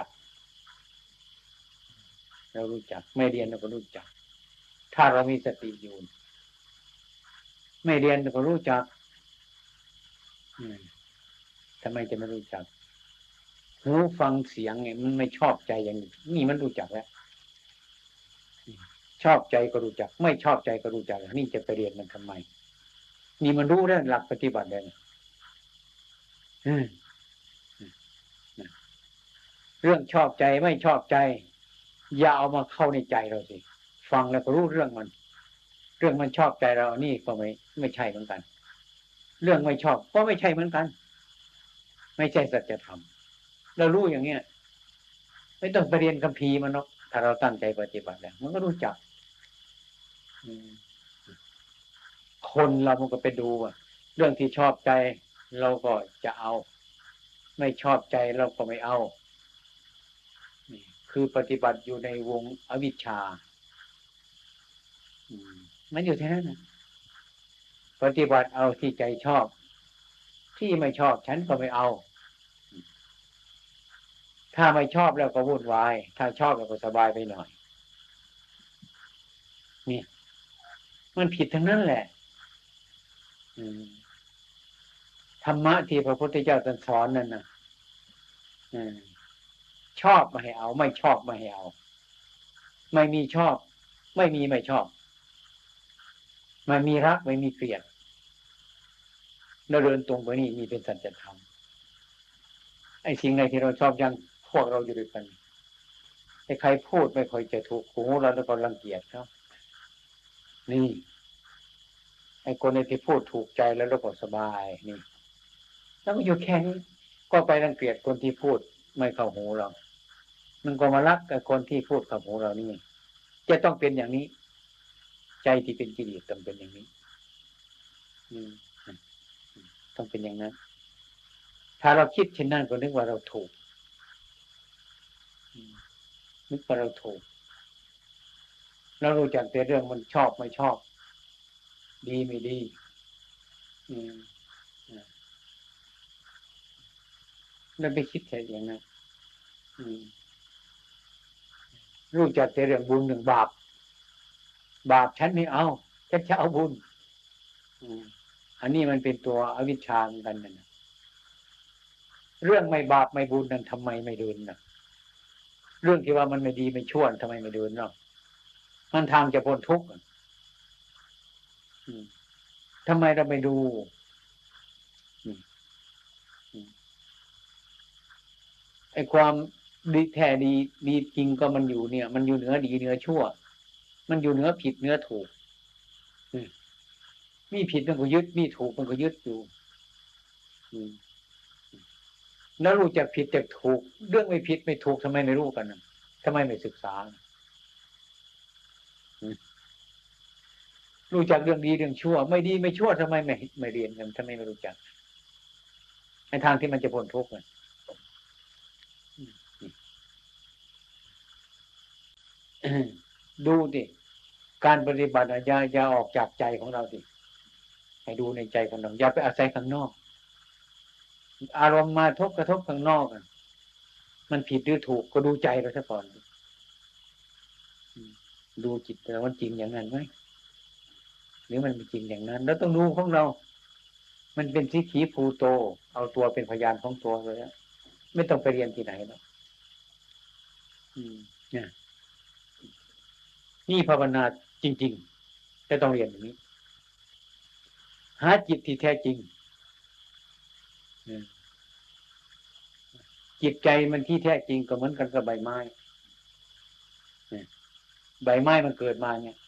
เรารู้จักไม่เรียนเราก็รู้จักถ้าเรามีสติอยู่ไม่เรียนเราก็รู้จักทำไมจะไม่รู้จักหูฟังเสียงเนี่ยมันไม่ชอบใจอย่างนี้นี่มันรู้จักแล้วชอบใจก็รู้จักไม่ชอบใจก็รู้จักนี่จะไปเรียนมันทำไมนี่มันรู้แล้วหลักปฏิบัติเลยเรื่องชอบใจไม่ชอบใจอย่าเอามาเข้าในใจเราสิฟังแล้วก็รู้เรื่องมันเรื่องมันชอบใจเรานี่ก็ไม่ไม่ใช่เหมือนกันเรื่องไม่ชอบก็ไม่ใช่เหมือนกันไม่ใช่สัจธรรมเรารู้อย่างเนี้ยไม่ต้องไปเรียนคัมภีร์มันหรอกถ้าเราตั้งใจปฏิบัติแล้วมันก็รู้จักคนเรามันก็ไปดูว่าเรื่องที่ชอบใจเราก็จะเอาไม่ชอบใจเราก็ไม่เอาคือปฏิบัติอยู่ในวงอวิชชามันอยู่ที่นั้นนะปฏิบัติเอาที่ใจชอบที่ไม่ชอบฉันก็ไม่เอาถ้าไม่ชอบแล้วก็วุ่นวายถ้าชอบแล้วก็สบายไปหน่อยนี่มันผิดทั้งนั้นแหละธรรมะที่พระพุทธเจ้าตรัสสอนนั่นนะชอบไม่ให้เอาไม่ชอบไม่ให้เอาไม่มีชอบไม่มีไม่ชอบไม่มีรักไม่มีเกลียดเราเดินตรงไปนี่มีเป็นสัจธรรมไอ้สิ่งใดที่เราชอบยังพวกเราอยู่ด้วยกันไอ้ใครพูดไม่ค่อยจะถูกหูเราแล้วก็รังเกียจเขานี่ไอ้คนที่พูดถูกใจแล้วเราก็สบายนี่แล้วก็อยู่แค่นี้ก็ไปรังเกียจคนที่พูดไม่เข้าหูเรามันก็มารักกับคนที่พูดเข้าหูเรานี่จะต้องเป็นอย่างนี้ใจที่เป็นกิเลสต้องเป็นอย่างนี้ต้องเป็นอย่างนั้นถ้าเราคิดเช่นนั้นก็นึกว่าเราถูกนึกว่าเราถูกเรารู้จักแต่เรื่องมันชอบไม่ชอบดีไม่ดีเราไปคิดแค่อย่างนั้นรู้จักแต่เรื่องบุญเรื่องบาปบาปฉันไม่เอาฉันจะเอาบุญอันนี้มันเป็นตัวอวิชชาเหมือนกันนะเรื่องไม่บาปไม่บุญนั้นทำไมไม่เดินนะเรื่องที่ว่ามันไม่ดีไม่ชั่วทำไมไม่เดินเนาะมันทางจะพ้นทุกข์ทำไมเราไม่ดูไอ้ความดีแท้ดีดีจริงก็มันอยู่เนี่ยมันอยู่เหนือดีเหนือชั่วมันอยู่เหนือผิดเหนือถูกมีผิดมันก็ยึดมีถูกมันก็ยึดอยู่แล้วรู้จักผิดจักถูกเรื่องไม่ผิดไม่ถูกทำไมไม่รู้กันนะทำไมไม่ศึกษารู้จักเรื่องดีเรื่องชั่วไม่ดีไม่ชั่วทำไมไม่ไม่เรียนกันทำไมไม่รู้จักในทางที่มันจะพ้นทุกข์ดูดิการปฏิบัติอย่าอย่าออกจากใจของเราดิให้ดูในใจของเราอย่าไปอาศัยข้างนอกอารมณ์มาทบกระทบข้างนอกมันผิดหรือถูกก็ดูใจเราซะก่อนดูจิตเรามันจริงอย่างนั้นไหมหรือมันเป็นจริงอย่างนั้นแล้วต้องดูของเรามันเป็นสีขีภูโตเอาตัวเป็นพยานของตัวเลยไม่ต้องไปเรียนที่ไหนหรอกเนี่ยนี่ภาวนาจริงๆจะต้องเรียนอย่างนี้หาจิตที่แท้จริงจิตใจมันที่แท้จริงก็เหมือนกันกับใบไม้ใบไม้มันเกิดมาเนี่ย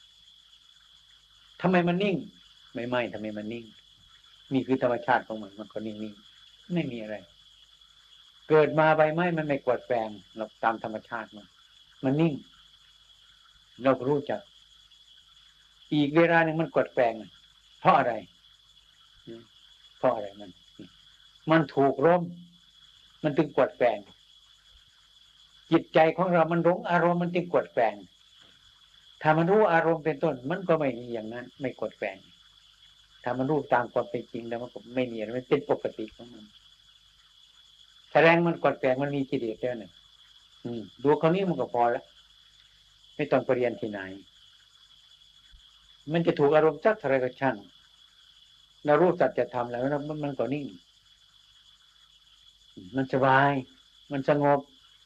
ทำไมมันนิ่งใบไม้ทำไมมันนิ่งนี่คือธรรมชาติของมันมันก็นิ่งๆไม่มีอะไรเกิดมาใบไม้มันไม่กวดแปลงเราตามธรรมชาติมันมันนิ่งเราก็รู้จักอีกเวลาหนึ่งมันกดแปลงเพราะอะไรเพราะอะไรมันมันถูกร่มมันจึงกดแปลงจิตใจของเรามันหลงอารมณ์มันจึงกดแปลงถ้ามันรู้อารมณ์เป็นต้นมันก็ไม่มีอย่างนั้นไม่กดแปลงถ้ามันรู้ตามความเป็นจริงแล้วมันก็ไม่มีอะไรมันเป็นปกติของมันแสดงมันกดแปลงมันมีกิเลสแล้วเนี่ยดูคราวนี้มันก็พอแล้วไม่ต้องไปเรียนที่ไหนมันจะถูกอารมณ์สักอะไรก็ช่างเรารู้สัจธรรมแล้วมันก็นิ่งมันสบายมันสงบ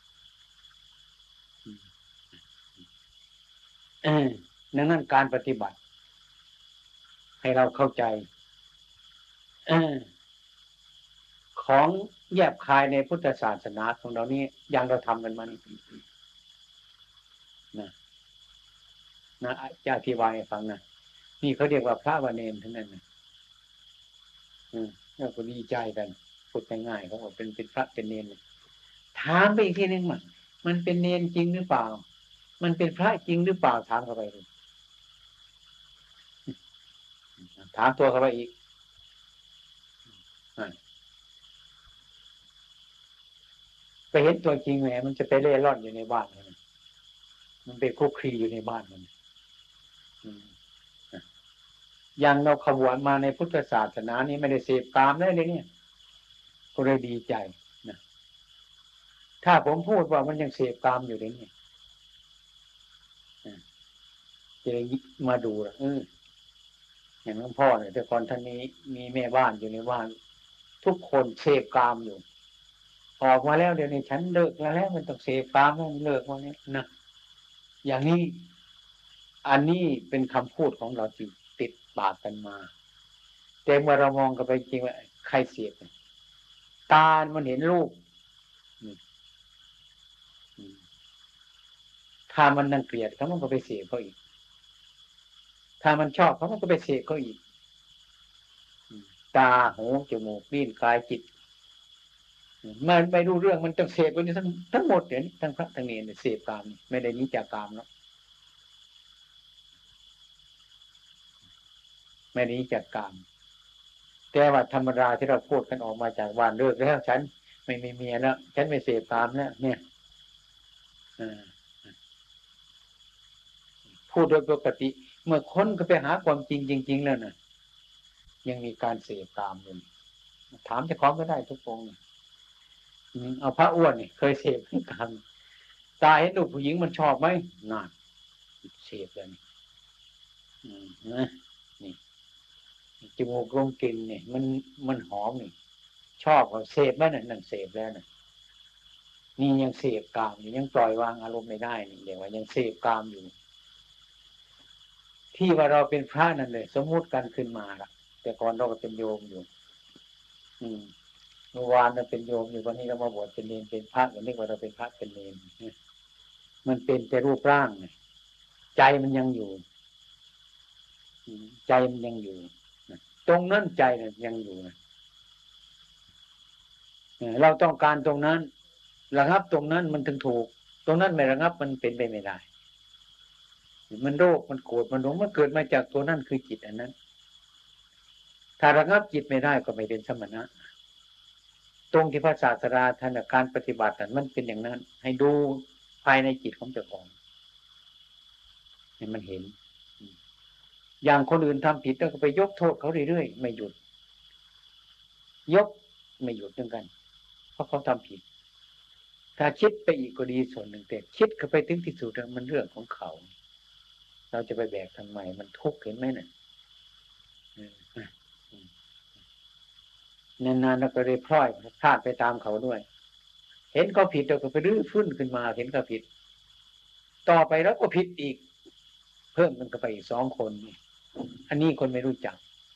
เออดังนั้นการปฏิบัติให้เราเข้าใจเออของแยบคายในพุทธศาสนาของเรานี่ยังเราทำกันมานี่นะนะจะอธิบายให้ฟังนะนี่เขาเรียกว่าพระวเนรทั้งนั้นนะอืมแล้วก็ดีใจกันพูดง่ายๆเขาบอกเป็นเป็นพระเป็นเนรถามไปอีกทีนึงมันมันเป็นเนรจริงหรือเปล่ามันเป็นพระจริงหรือเปล่าถามเข้าไปเลยถามตัวเข้าไปอีกไปเห็นตัวจริงแหมมันจะไปเล่ร่อนอยู่ในบ้านมันมันไปคุกคีอยู่ในบ้านมันอย่างเราขบวนมาในพุทธศาสนานี้ไม่ได้เสพกามได้เลยเนี่ยก็เลยดีใจนะถ้าผมพูดว่ามันยังเสพกามอยู่เลยเนี่ยจะได้มาดูละเอออย่างหลวงพ่อเนี่ยแต่ก่อนท่านนี้มีแม่บ้านอยู่ในบ้านทุกคนเสพกามอยู่ออกมาแล้วเดี๋ยวนี้ฉันเลิกแล้วมันต้องเสพกามมันเลิกวันนี้นะอย่างนี้อันนี้เป็นคำพูดของเราที่ติดปากกันมาแต่เมื่อเรามองกันไปจริงว่าใครเสพตามันเห็นรูปถ้ามันนังเกลียดเขามันก็ไปเสพเขาอีกถ้ามันชอบเขามันก็ไปเสพเขาอีกตาหูจมูกลิ้นกายจิตมันไม่รู้เรื่องมันต้องเสพกันทั้งทั้งหมดเนี่ยทั้งพระทั้งเนรเสพกามไม่ได้นิจจากามแล้วไม่ได้นิจจากามแต่ว่าธรรมดาที่เราพูดกันออกมาจากบ้านเลิกแล้วฉันไม่มีเมียแล้วฉันไม่เสพกามแล้วเนี่ยพูดโดยปกติเมื่อคนก็ไปหาความจริงจริงๆแล้วนะยังมีการเสพกามอยู่ถามเจ้าของก็ได้ทุกองเอาพระอ้วนนี่เคยเสพกามตาเห็นลูกผู้หญิงมันชอบไหมน่าเสพเลยนี่นะนี่จมูกลมกลิ่นเนี่ยมันมันหอมนี่ชอบเขาเสพไหมนั่นนั่นเสพแล้วนะนี่ยังเสพกามอยู่ยังปล่อยวางอารมณ์ไม่ได้นี่เดี๋ยวว่ายังเสพกามอยู่ที่ว่าเราเป็นพระนั่นเลยสมมุติกันขึ้นมาละแต่ก่อนเราก็เป็นโยมอยู่อืมเมื่อวานเราเป็นโยมอยู่วันนี้เรามาบวชเป็นเนรเป็นพระอย่างนี้ว่าเราเป็นพระเป็นเนรมันเป็นแต่รูปร่างไงใจมันยังอยู่ใจมันยังอยู่ตรงนั้นใจเนี่ยยังอยู่นะเราต้องการตรงนั้นระงับตรงนั้นมันถึงถูกตรงนั้นไม่ระงับมันเป็นไปไม่ได้มันโรคมันโกรธมันหลงมันเกิดมาจากตัวนั้นคือจิตอันนั้นถ้าระงับจิตไม่ได้ก็ไม่เป็นสมณะตรงที่พระศาสดาท่านการปฏิบัตินั้นมันเป็นอย่างนั้นให้ดูภายในจิตของเจ้าของให้มันเห็นอย่างคนอื่นทำผิดแล้วก็ไปยกโทษเขาเรื่อยๆไม่หยุดยกไม่หยุดเหมือนกันเพราะเขาทำผิดถ้าคิดไปอีกก็ดีส่วนหนึ่งแต่คิดเข้าไปถึงที่สุดมันเรื่องของเขาเราจะไปแบกทำไมมันทุกข์เห็นไหมเนี่ยนานๆเราก็เลยพลอยพลาดไปตามเขาด้วยเห็นเขาผิดเราก็ไปรื้อฟื้นขึ้นมาเห็นเขาผิดต่อไปแล้วก็ผิดอีกเพิ่มมันก็ไปอีกสองคนอันนี้คนไม่รู้จัก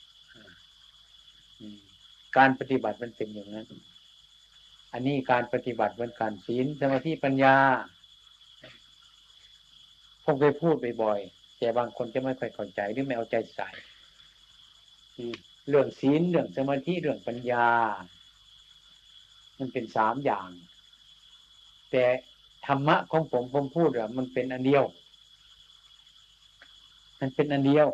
การปฏิบัติมันเป็นอย่างนั้นอันนี้การปฏิบัติเหมือนการศีลสมาธิปัญญาผมเคยพูดบ่อยๆแต่บางคนจะไม่ค่อยเข้าใจหรือไม่เอาใจใส่เรื่องศีลเรื่องสมาธิเรื่องปัญญามันเป็นสามอย่างแต่ธรรมะของผมผมพูดอะมันเป็นอันเดียวมันเป็นอันเดียว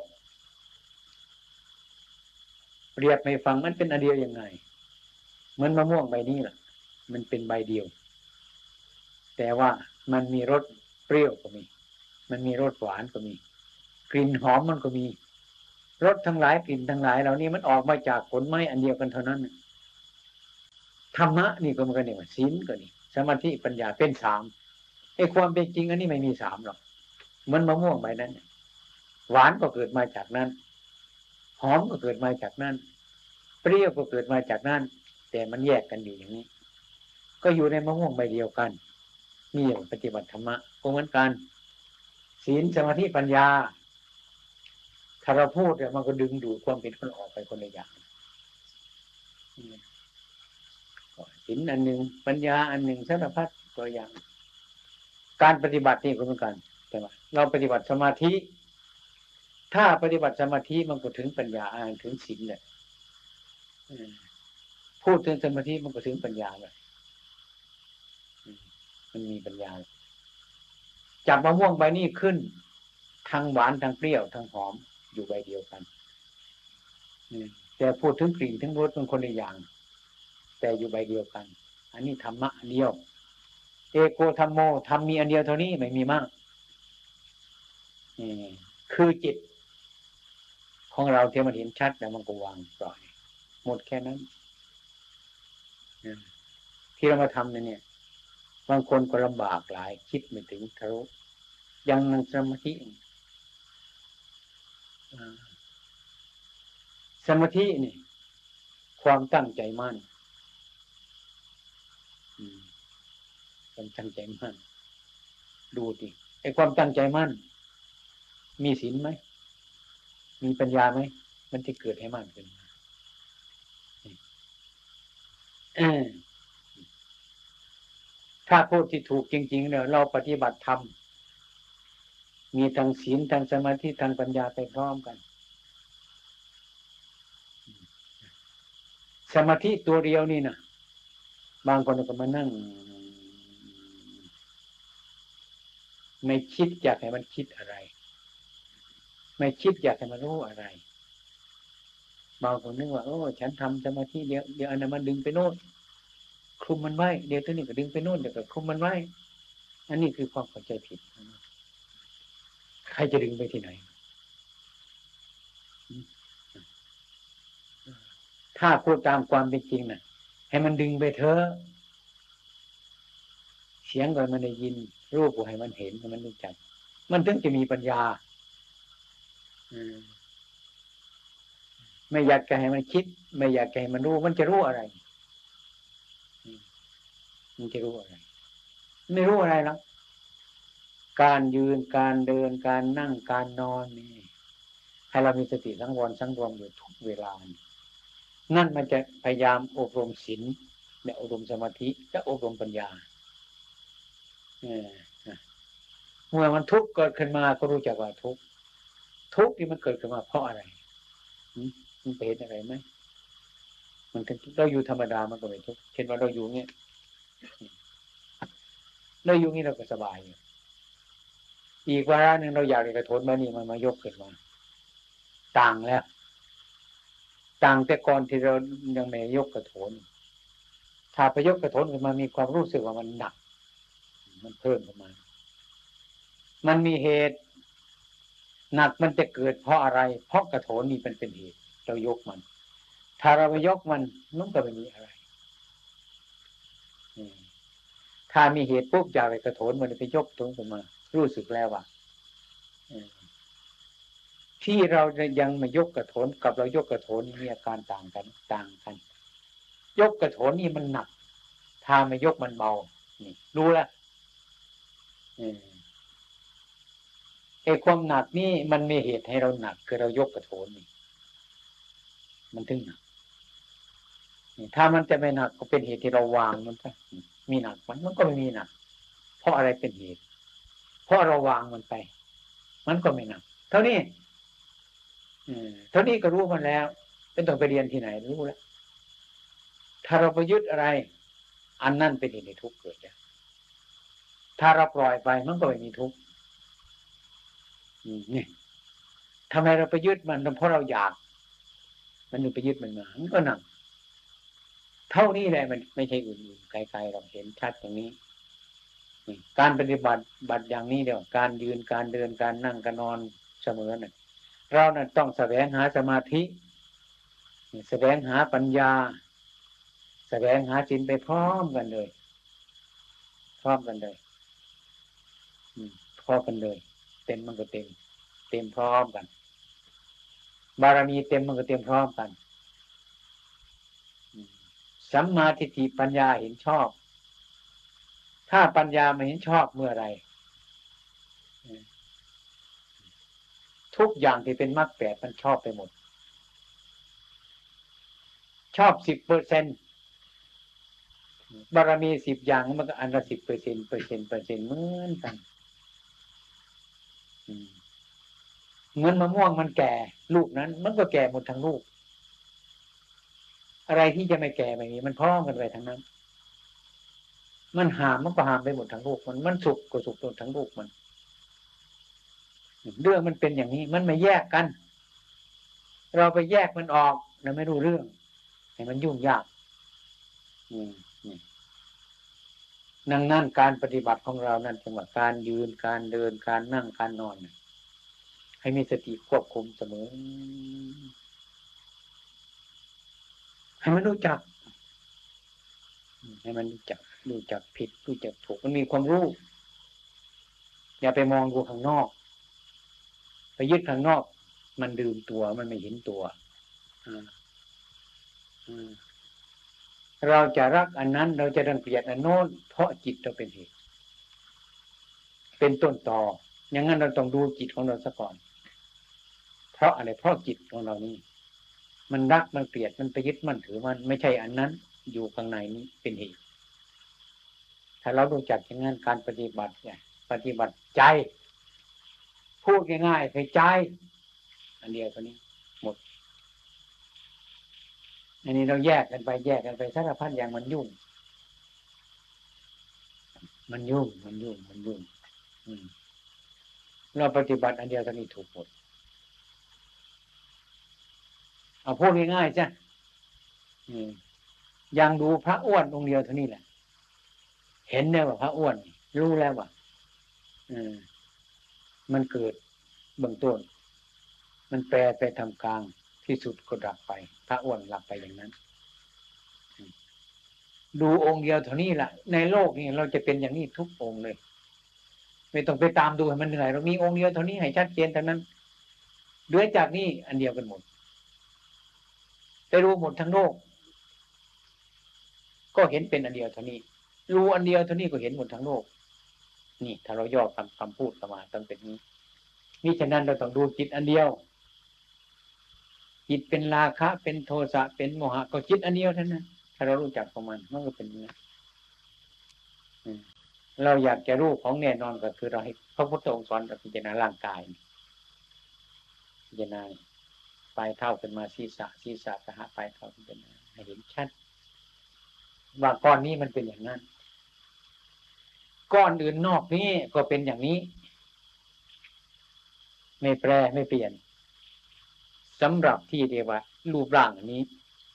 เปรียบให้ฟังมันเป็นอันเดียวยังไงเหมือนมะม่วงใบนี้แหละมันเป็นใบเดียวแต่ว่ามันมีรสเปรี้ยวก็มีมันมีรสหวานก็มีกลิ่นหอมมันก็มีรสทั้งหลายกลิ่นทั้งหลายเหล่านี้มันออกมาจากผลไม้อันเดียวกันเท่านั้นธรรมะนี่ก็เหมือนกันเนี่ยศีลก็นี่สมาธิปัญญาเป็นสามไอ้ความเป็นจริงอันนี้ไม่มีสามหรอกเหมือนมะม่วงใบนั้นหวานก็เกิดมาจากนั้นหอมก็เกิดมาจากนั้นเปรี้ยวก็เกิดมาจากนั้นแต่มันแยกกันอยู่อย่างนี้ก็อยู่ในมะม่วงใบเดียวกันนี่อย่างปฏิบัติธรรมะก็เหมือนกันศีลสมาธิปัญญาถ้าเราพูดเนี่ยมันก็ดึงดูดความเป็นคนออกไปคนละอย่างศีลอันหนึ่งปัญญาอันหนึ่งสารพัดตัวอย่างการปฏิบัตินี่ก็เหมือนกันใช่ไหมเราปฏิบัติสมาธิถ้าปฏิบัติสมาธิมันก็ถึงปัญญาถึงศีลเลยพูดถึงสมาธิมันก็ถึงปัญญาเลยมันมีปัญญาจับมะม่วงใบนี้ขึ้นทั้งหวานทั้งเปรี้ยวทั้งหอมอยู่ใบเดียวกันแต่พูดถึงกลิ่นถึงรสเป็นคนละอย่างแต่อยู่ใบเดียวกันอันนี้ธรรมะอันเดียวเอโกธรรมโมธรรมมีอันเดียวเท่านี้ไม่มีมากคือจิตของเราที่มันเห็นชัดแล้วมันก็วางปล่อยหมดแค่นั้นที่เรามาทำเนี่ยบางคนก็ลำบากหลายคิดไม่ถึงทะลุยังนั่งสมาธิสมาธินี่ความตั้งใจมั่นความตั้งใจมั่นดูดิไอ้ความตั้งใจมั่นมีศีลไหมมีปัญญาไหมมันจะเกิดให้มั่นขึ้นมาถ้าพูดที่ถูกจริงๆเนี่ยเราปฏิบัติธรรมมีทั้งศีลทั้งสมาธิทั้งปัญญาไปพร้อมกันสมาธิตัวเดียวนี่นะบางคนก็มานั่งไม่คิดอยากให้มันคิดอะไรไม่คิดอยากให้มันรู้อะไรบางคนนึกว่าโอ้ฉันทำสมาธิเดี๋ยวเดี๋ยวอันนั้นมันดึงไปโน่นคลุมมันไว้เดี๋ยวตัวนี้ก็ดึงไปโน่นเดี๋ยวก็คลุมมันไว้อันนี้คือความเข้าใจผิดใครจะดึงไปที่ไหนถ้าพูดตามความเป็นจริงน่ะให้มันดึงไปเถอะเสียงก็ให้มันได้ยินรูปก็ให้มันเห็นให้มันรู้จักมันถึงจะมีปัญญาไม่อยากจะให้มันคิดไม่อยากจะให้มันรู้มันจะรู้อะไรมันจะรู้อะไรไม่รู้อะไรหรอกการยืนการเดินการนั่งการนอนนี่ให้เรามีสติสังวรสังรวมอยู่ทุกเวลานั่นมันจะพยายามอบรมศีลและอบรมสมาธิและอบรมปัญญาเมื่อมันทุกข์เกิดขึ้นมาก็รู้จักว่าทุกข์ทุกข์ที่มันเกิดขึ้นมาเพราะอะไรมันเป็นอะไรไหมมันเราอยู่ธรรมดามันก็ไม่ทุกข์เช่นว่าเราอยู่เงี้ยเราอยู่นี่เราก็สบายอยู่อีกวาระหนึ่งเราอยากจะกระโถนมานี่มันมายกขึ้นมาต่างแล้วต่างแต่ก่อนที่เรายังไม่ยกกระโถนถ้าไปยกกระโถนขึ้นมามีความรู้สึกว่ามันหนักมันเพิ่มขึ้นมามันมีเหตุหนักมันจะเกิดเพราะอะไรเพราะกระโถนนี่เป็นเป็นเหตุเรายกมันถ้าเราไปยกมันมันก็ไม่มีอะไรถ้ามีเหตุปุ๊บอย่าไปกระโถนมันไปยกตรงขึ้นมารู้สึกแล้วว่าที่เรายังไม่ยกกระโถนกับเรายกกระโถนมีอาการต่างกันต่างกันยกกระโถนนี่มันหนักถ้าไม่ยกมันเบานี่รู้แล้วไอ้ความหนักนี่มันมีเหตุให้เราหนักคือเรายกกระโถนนี่มันถึงหนักถ้ามันจะไม่หนักก็เป็นเหตุที่เราวางมันไปมีหนักมันมันก็ไม่มีหนักเพราะอะไรเป็นเหตุเพราะเราวางมันไปมันก็ไม่หนักเท่านี้เท่านี้ก็รู้มันแล้วไม่ต้องไปเรียนที่ไหนรู้แล้วถ้าเราไปยึดอะไรอันนั้นเป็นเหตุให้ทุกข์เกิดแล้วถ้าเราปล่อยไปมันก็ไม่มีทุกข์นี่ทำไมเราไปยึดมันเพราะเราอยากมันถึงไปยึดมันมามันก็หนักเท่านี้แหละมันไม่ใช่อื่นๆไกลๆเราเห็นชัดอย่างนี้การปฏิบัติบัติอย่างนี้เดี๋ยวการยืนการเดินการนั่งการนอนเสมอเนี่ยเรานั้นต้องแสวงหาสมาธิแสวงหาปัญญาแสวงหาศีลไปพร้อมกันเลยพร้อมกันเลยพร้อมกันเลยเต็มมันก็เต็มเต็มพร้อมกันบารมีเต็มมันก็เต็มพร้อมกันสัมมาทิฏฐิปัญญาเห็นชอบถ้าปัญญาไม่เห็นชอบเมื่อไรทุกอย่างที่เป็นมรรคแปดมันชอบไปหมดชอบสิบเปอร์เซ็นต์บารมีสิบอย่างมันก็อันละสิบเปอร์เซ็นต์เปอร์เซ็นต์เปอร์เซ็นต์เหมือนกันเหมือนมะม่วงมันแก่ลูกนั้นมันก็แก่หมดทั้งลูกอะไรที่จะไม่แก่ไม่มีมันพร้อมกันไปทั้งนั้นมันหามมันก็หามไปหมดทั้งลูกมันมันสุกก็สุกทั้งลูกมันเรื่องมันเป็นอย่างนี้มันไม่แยกกันเราไปแยกมันออกเราไม่รู้เรื่องให้มันยุ่งยากนั่งนั่นการปฏิบัติของเรานั่นจังหวะการยืนการเดินการนั่งการนอนให้มีสติควบคุมเสมอให้มันรู้จักให้มันรู้จักรู้จักผิดรู้จักถูกมันมีความรู้อย่าไปมองดูข้างนอกไปยึดข้างนอกมันลืมตัวมันไม่เห็นตัวเราจะรักอันนั้นเราจะรังเกียจอันโน้นเพราะจิตเราเป็นเหตุเป็นต้นตออย่างนั้นเราต้องดูจิตของเราซะก่อนเพราะอะไรเพราะจิตของเรานี่มันรักมันเกลียดมันไปยึดมันถือมันไม่ใช่อันนั้นอยู่ข้างในนี้เป็นเหตุถ้าเรารู้จักอย่างนั้นการปฏิบัติเนี่ยปฏิบัติใจพูดง่ายๆคือใจอันเดียวตัวนี้หมดอันนี้เราแยกกันไปแยกกันไปสารพัดอย่างมันยุ่งมันยุ่งมันยุ่งมันยุ่งเราปฏิบัติอันเดียวตัวนี้ถูกหมดเอาพูดง่ายๆจ้ะยังดูพระอ้วนองค์เดียวเท่านี้แหละเห็นแล้วว่าพระอ้วนรู้แล้วว่ามันเกิดเบื้องต้นมันแปรไปทำกลางที่สุดก็ดับไปพระอ้วนหลับไปอย่างนั้นดูองค์เดียวเท่านี้แหละในโลกนี้เราจะเป็นอย่างนี้ทุกองค์เลยไม่ต้องไปตามดูให้มันเหนื่อยเรามีองค์เดียวเท่านี้ให้ชัดเจนเท่านั้นเหลือจากนี้อันเดียวกันหมดไปรู้หมดทั้งโลกก็เห็นเป็นอันเดียวเท่านี้รู้อันเดียวเท่านี้ก็เห็นหมดทั้งโลกนี่ถ้าเราย่อคำคำพูดประมาณต้องเป็นนี้มิฉะนั้นเราต้องดูจิตอันเดียวจิตเป็นราคะเป็นโทสะเป็นโมหะก็จิตอันเดียวเท่านั้นถ้าเรารู้จักของมันมันก็เป็นอย่างนี้เราอยากจะรู้ของแน่นอนก็คือเราให้พระพุทธองค์สอนเราพิจารณาร่างกายพิจารณาปลายเท้าขึ้นมาศีรษะศีรษะกระหะปลายเท้าพิจารณาให้เห็นชัดว่าก้อนนี้มันเป็นอย่างนั้นก้อนอื่นนอกนี้ก็เป็นอย่างนี้ไม่แปรไม่เปลี่ยนสำหรับที่เรียกว่ารูปร่างอันนี้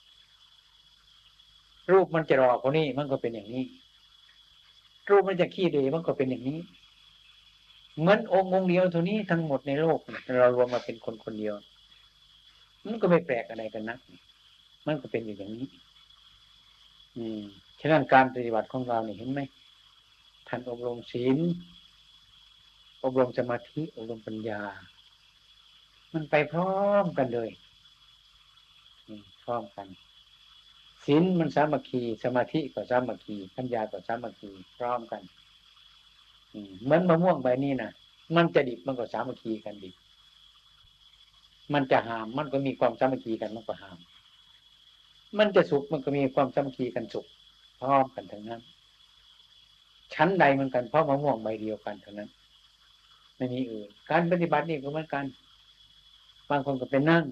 รูปมันจะรอคนนี้มันก็เป็นอย่างนี้รูปมันจะขี้เดมันก็เป็นอย่างนี้เหมือนองค์องค์เดียวเท่านี้ทั้งหมดในโลกเรารวมมาเป็นคนคนเดียวมันก็ไม่แปลกอะไรกันนักมันก็เป็นอยู่อย่างนี้อืมฉะนั้นการปฏิบัติของเราเนี่ยเห็นไหมท่านอบรมศีลอบรมสมาธิอบรมปัญญามันไปพร้อมกันเลยพร้อมกันศีลมันสามัคคีสมาธิก็สามัคคีปัญญาก็สามัคคีพร้อมกันเหมือนมะม่วงใบนี้นะมันจะดิบมันก็สามัคคีกันดิบมันจะหามมันก็มีความสามัคคีกันมันก็หามมันจะสุกมันก็มีความสามัคคีกันสุกพร้อมกันทั้งนั้นชั้นใดเหมือนกันเพราะมะม่วงใบเดียวกันเท่านั้นไม่มีอื่นการปฏิบัตินี่ก็เหมือนกันบางคนก็ไปนั่ง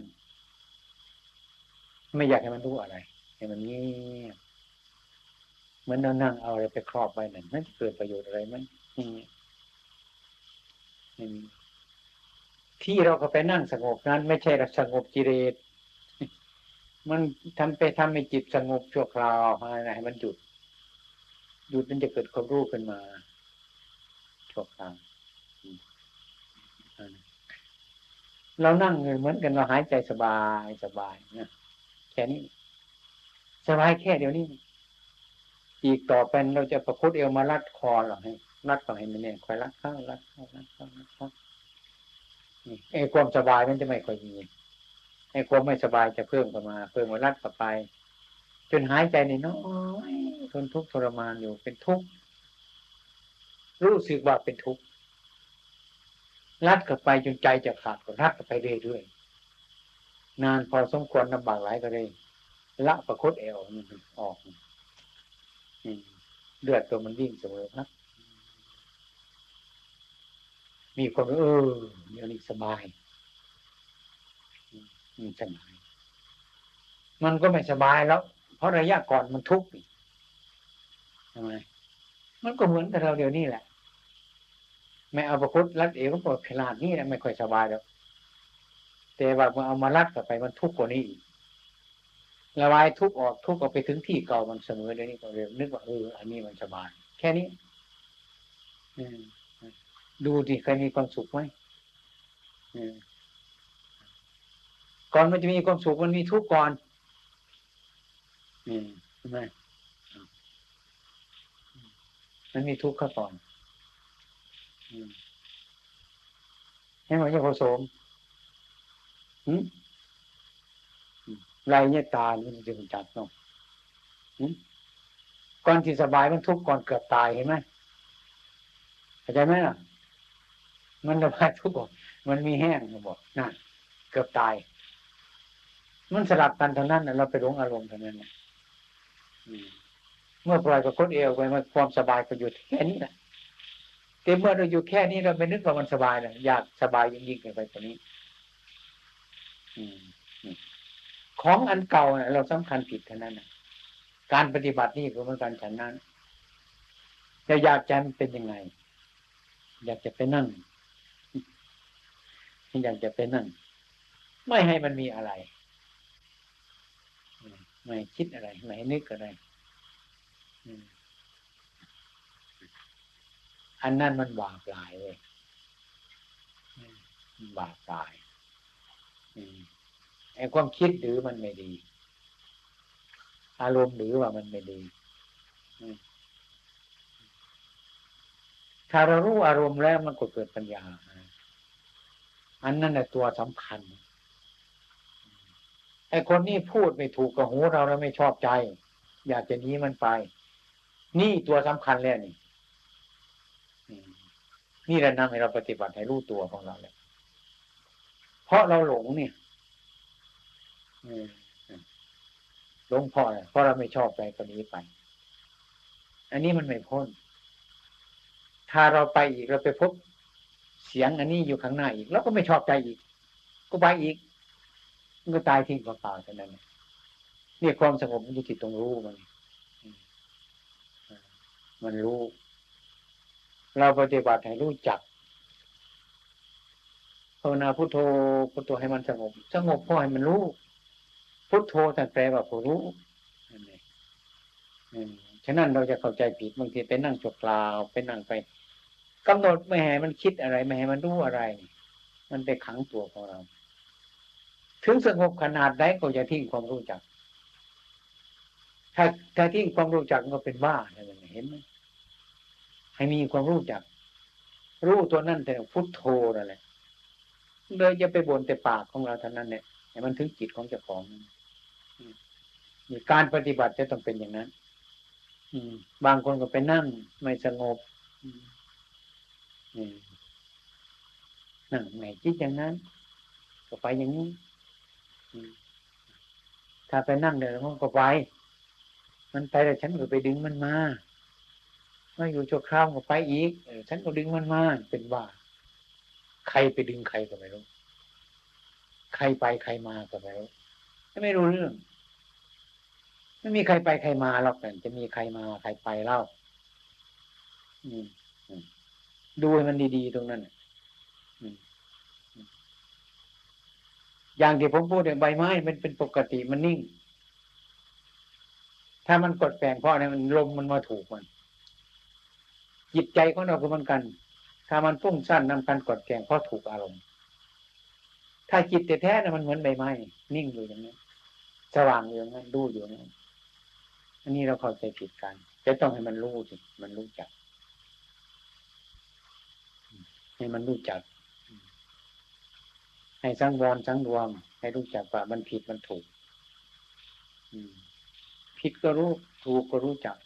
ไม่อยากให้มันรู้อะไรให้มันเงียบเหมือนเรานั่งเอาอะไรไปครอบไว้นั่นมันจะเกิดประโยชน์อะไรไหมที่เราก็ไปนั่งสงบนั้นไม่ใช่เราสงบกิเลสมันทำไปทำให้จิตสงบชั่วคราวอะไรให้มันหยุดหยุดมันจะเกิดความรู้ขึ้นมาชั่วคราวเรานั่งเหมือนกันเราหายใจสบายสบายนะแค่นี้สบายแค่เดียวนี้อีกต่อไปเราจะประคตเอวมารัดคอเราให้รัดต่อให้มันเนี่ยคอยรัดเข้ารัดเข้ารัดเข้ารัดเข้านี่ไอ้ความสบายมันจะไม่ค่อยมีไอ้ความไม่สบายจะเพิ่มเข้ามาเพิ่มมารัดต่อไปจนหายใจในน้อยทนทุกข์ทรมานอยู่เป็นทุกข์รู้สึกว่าเป็นทุกข์รัดเข้าไปจนใจจะขาดก็รัดเข้าไปเรื่อยๆนานพอสมควรลำบากหลายก็เลยละประคตเอวมันออกเลือดตัวมันวิ่งเสมอครับมีคนเออเดี๋ยวนี้สบายมันสบายมันก็ไม่สบายแล้วเพราะระยะก่อนมันทุกข์ทำไมมันก็เหมือนกับเราเดี๋ยวนี้แหละไม่เอาประคตรัดเอวก็ปวดขนาดนี้นะไม่ค่อยสบายแล้วแต่ว่าเมื่อเอามารัดกลับไปมันทุกข์กว่านี้อีกระบายทุกข์ออกทุกข์ออกไปถึงที่เก่ามันเสมอเดี๋ยวนี้ก็เรียนนึกว่าเอออันนี้มันสบายแค่นี้ดูดิใครมีความสุขไหมก่อนมันจะมีความสุขมันมีทุกข์ก่อนใช่ไหมมันมีทุกข์ข้าก่อนให้มันจะผสมไรเนี่ยตานี่มันจะเป็นจัดเนาะก่อนที่สบายมันทุกข์ก่อนเกือบตายเห็นไหมเข้าใจไหมล่ะมันระบายทุกข์บอกมันมีแห้งมันบอกนั่นเกือบตายมันสลับกันเท่านั้นเราไปหลงอารมณ์เท่านั้นเมื่อปล่อยกับคนเอวไปมันความสบายก็อยู่แค่นี้แหละแต่เมื่อเราอยู่แค่นี้เราไม่นึกว่ามันสบายเลยอยากสบายยิ่งๆไปกว่านี้ของอันเก่าเราสำคัญผิดเท่านั้นการปฏิบัตินี่คือมันการฉันนั้นจะอยากจะมันเป็นยังไงอยากจะไปนั่งอยากจะไปนั่งไม่ให้มันมีอะไรไม่คิดอะไรไม่นึกอะไรอันนั้นมันบาปหลายเลยบาปหลายไอ้ความคิดหรือมันไม่ดีอารมณ์หรือว่ามันไม่ดีถ้าเรารู้อารมณ์แล้วมันก็เกิดปัญญาอันนั้นแหละตัวสำคัญไอ้คนนี้พูดไม่ถูกกับหูเราแล้วไม่ชอบใจอยากจะหนีมันไปนี่ตัวสำคัญแล้วนี่นี่แหละนำให้เราปฏิบัติให้รู้ตัวของเราเลยเพราะเราหลงเนี่ยหลงเพราะอะไรเพราะเราไม่ชอบใจคนนี้ไปอันนี้มันไม่พ้นถ้าเราไปอีกเราไปพบเสียงอันนี้อยู่ข้างหน้าอีกเราก็ไม่ชอบใจอีกก็ไปอีกมันก็ตายทิ้งเปล่าๆเท่านั้นนี่ความสงบมันอยู่ที่ตรงรู้มันมันรู้เราปฏิบัติให้รู้จักภาวนาพุทโธพุทโธให้มันสงบสงบพอให้มันรู้พุทโธแต่แปลว่าผู้รู้ฉะนั้นเราจะเข้าใจผิดบางทีไปนั่งจดกล่าวไปนั่งไปกำหนดไม่ให้มันคิดอะไรไม่ให้มันรู้อะไรมันไปขังตัวของเราถึงสงบขนาดใดก็จะทิ้งความรู้จักถ้าถ้าทิ้งความรู้จักก็เป็นบ้าเห็นไหมให้มีความรู้จักรู้ตัวนั่นแต่พุทโธนั่นแหละเลยจะไปบ่นแต่ปากของเราเท่านั้นเนี่ยให้มันถึงจิตของเจ้าของมีการปฏิบัติจะต้องเป็นอย่างนั้นบางคนก็ไปนั่งไม่สงบนั่งไม่คิดอย่างนั้นก็ไปอย่างนี้ถ้าไปนั่งเดี๋ยวมันก็ไปมันไปแล้วฉันก็ไปดึงมันมามาอยู่ชั่วคราวก็ไปอีกฉันก็ดึงมันมาเป็นว่าใครไปดึงใครก็ไม่รู้ใครไปใครมาก็ไม่รู้ไม่รู้เรื่องไม่มีใครไปใครมาหรอกแต่จะมีใครมาใครไปเล่าดูให้มันดีๆตรงนั้นอย่างที่ผมพูดเนี่ยใบไม้มันเป็นปกติมันนิ่งถ้ามันกดแปลงเพราะเนี่ยมันลมมันมาถูกมันจิตใจของเราก็เหมือนกันถ้ามันฟุ้งซ่านนำการกดแกงเพราะถูกอารมณ์ถ้าจิตแท้ๆนะมันเหมือนใบไม้นิ่งอยู่อย่างนี้สว่างอยู่อย่างนั้นดูอยู่อย่างนั้นอันนี้เราเข้าใจผิดกันจะต้องให้มันรู้สิมันรู้จักให้มันรู้จักให้สังวรสังรวมให้รู้จักว่ามันผิดมันถูกผิดก็รู้ถูกก็รู้จัก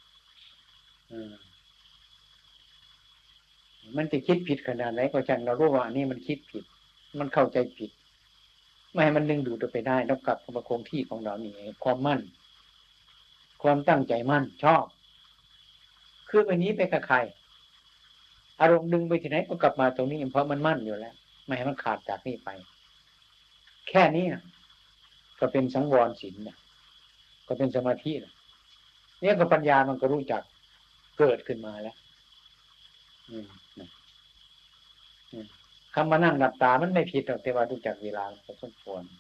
มันจะคิดผิดขนาดไหนก็ช่างเรารู้ว่านี่มันคิดผิดมันเข้าใจผิดไม่ให้มันดึงดูดไปได้ต้องกลับมาคงที่ของเรานี่ความมั่นความตั้งใจมั่นชอบคือไปนี้ไปกับใครอารมณ์ดึงไปที่ไหนก็กลับมาตรงนี้เพราะมันมั่นอยู่แล้วไม่ให้มันขาดจากนี่ไปแค่นี้ก็เป็นสังวรศีลนะก็เป็นสมาธินะเนี่ยก็ปัญญามันก็รู้จักเกิดขึ้นมาแล้วคำมานั่งหลับตามันไม่ผิดหรอกแต่ว่ารู้จักเวลาพอสมควร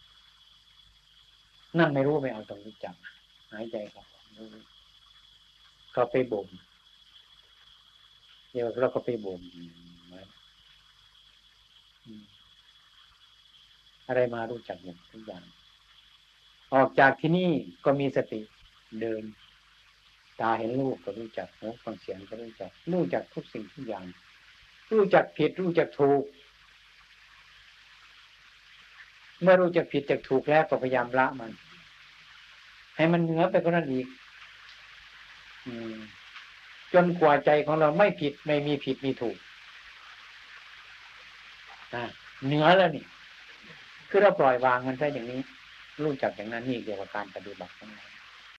นั่งไม่รู้ไม่เอาต้องรู้จักหายใจครับเขาไปบ่มเดี๋ยวเราก็ไปบ่มอะไรมารู้จักหมดทุกอย่างออกจากที่นี่ก็มีสติเดินตาเห็นรูปก็รู้จักหูฟังเสียงก็รู้จักรู้จักทุกสิ่งทุกอย่างรู้จักผิดรู้จักถูกเมื่อรู้จักผิดจักถูกแล้วก็พยายามละมันให้มันเหนือไปกว่านั้นอีกจนกว่าใจของเราไม่ผิดไม่มีผิดมีถูกเหนือแล้วนี่คือเราปล่อยวางมันได้อย่างนี้รู้จักอย่างนั้นนี่เกี่ยวกับการปฏิบัติของเรา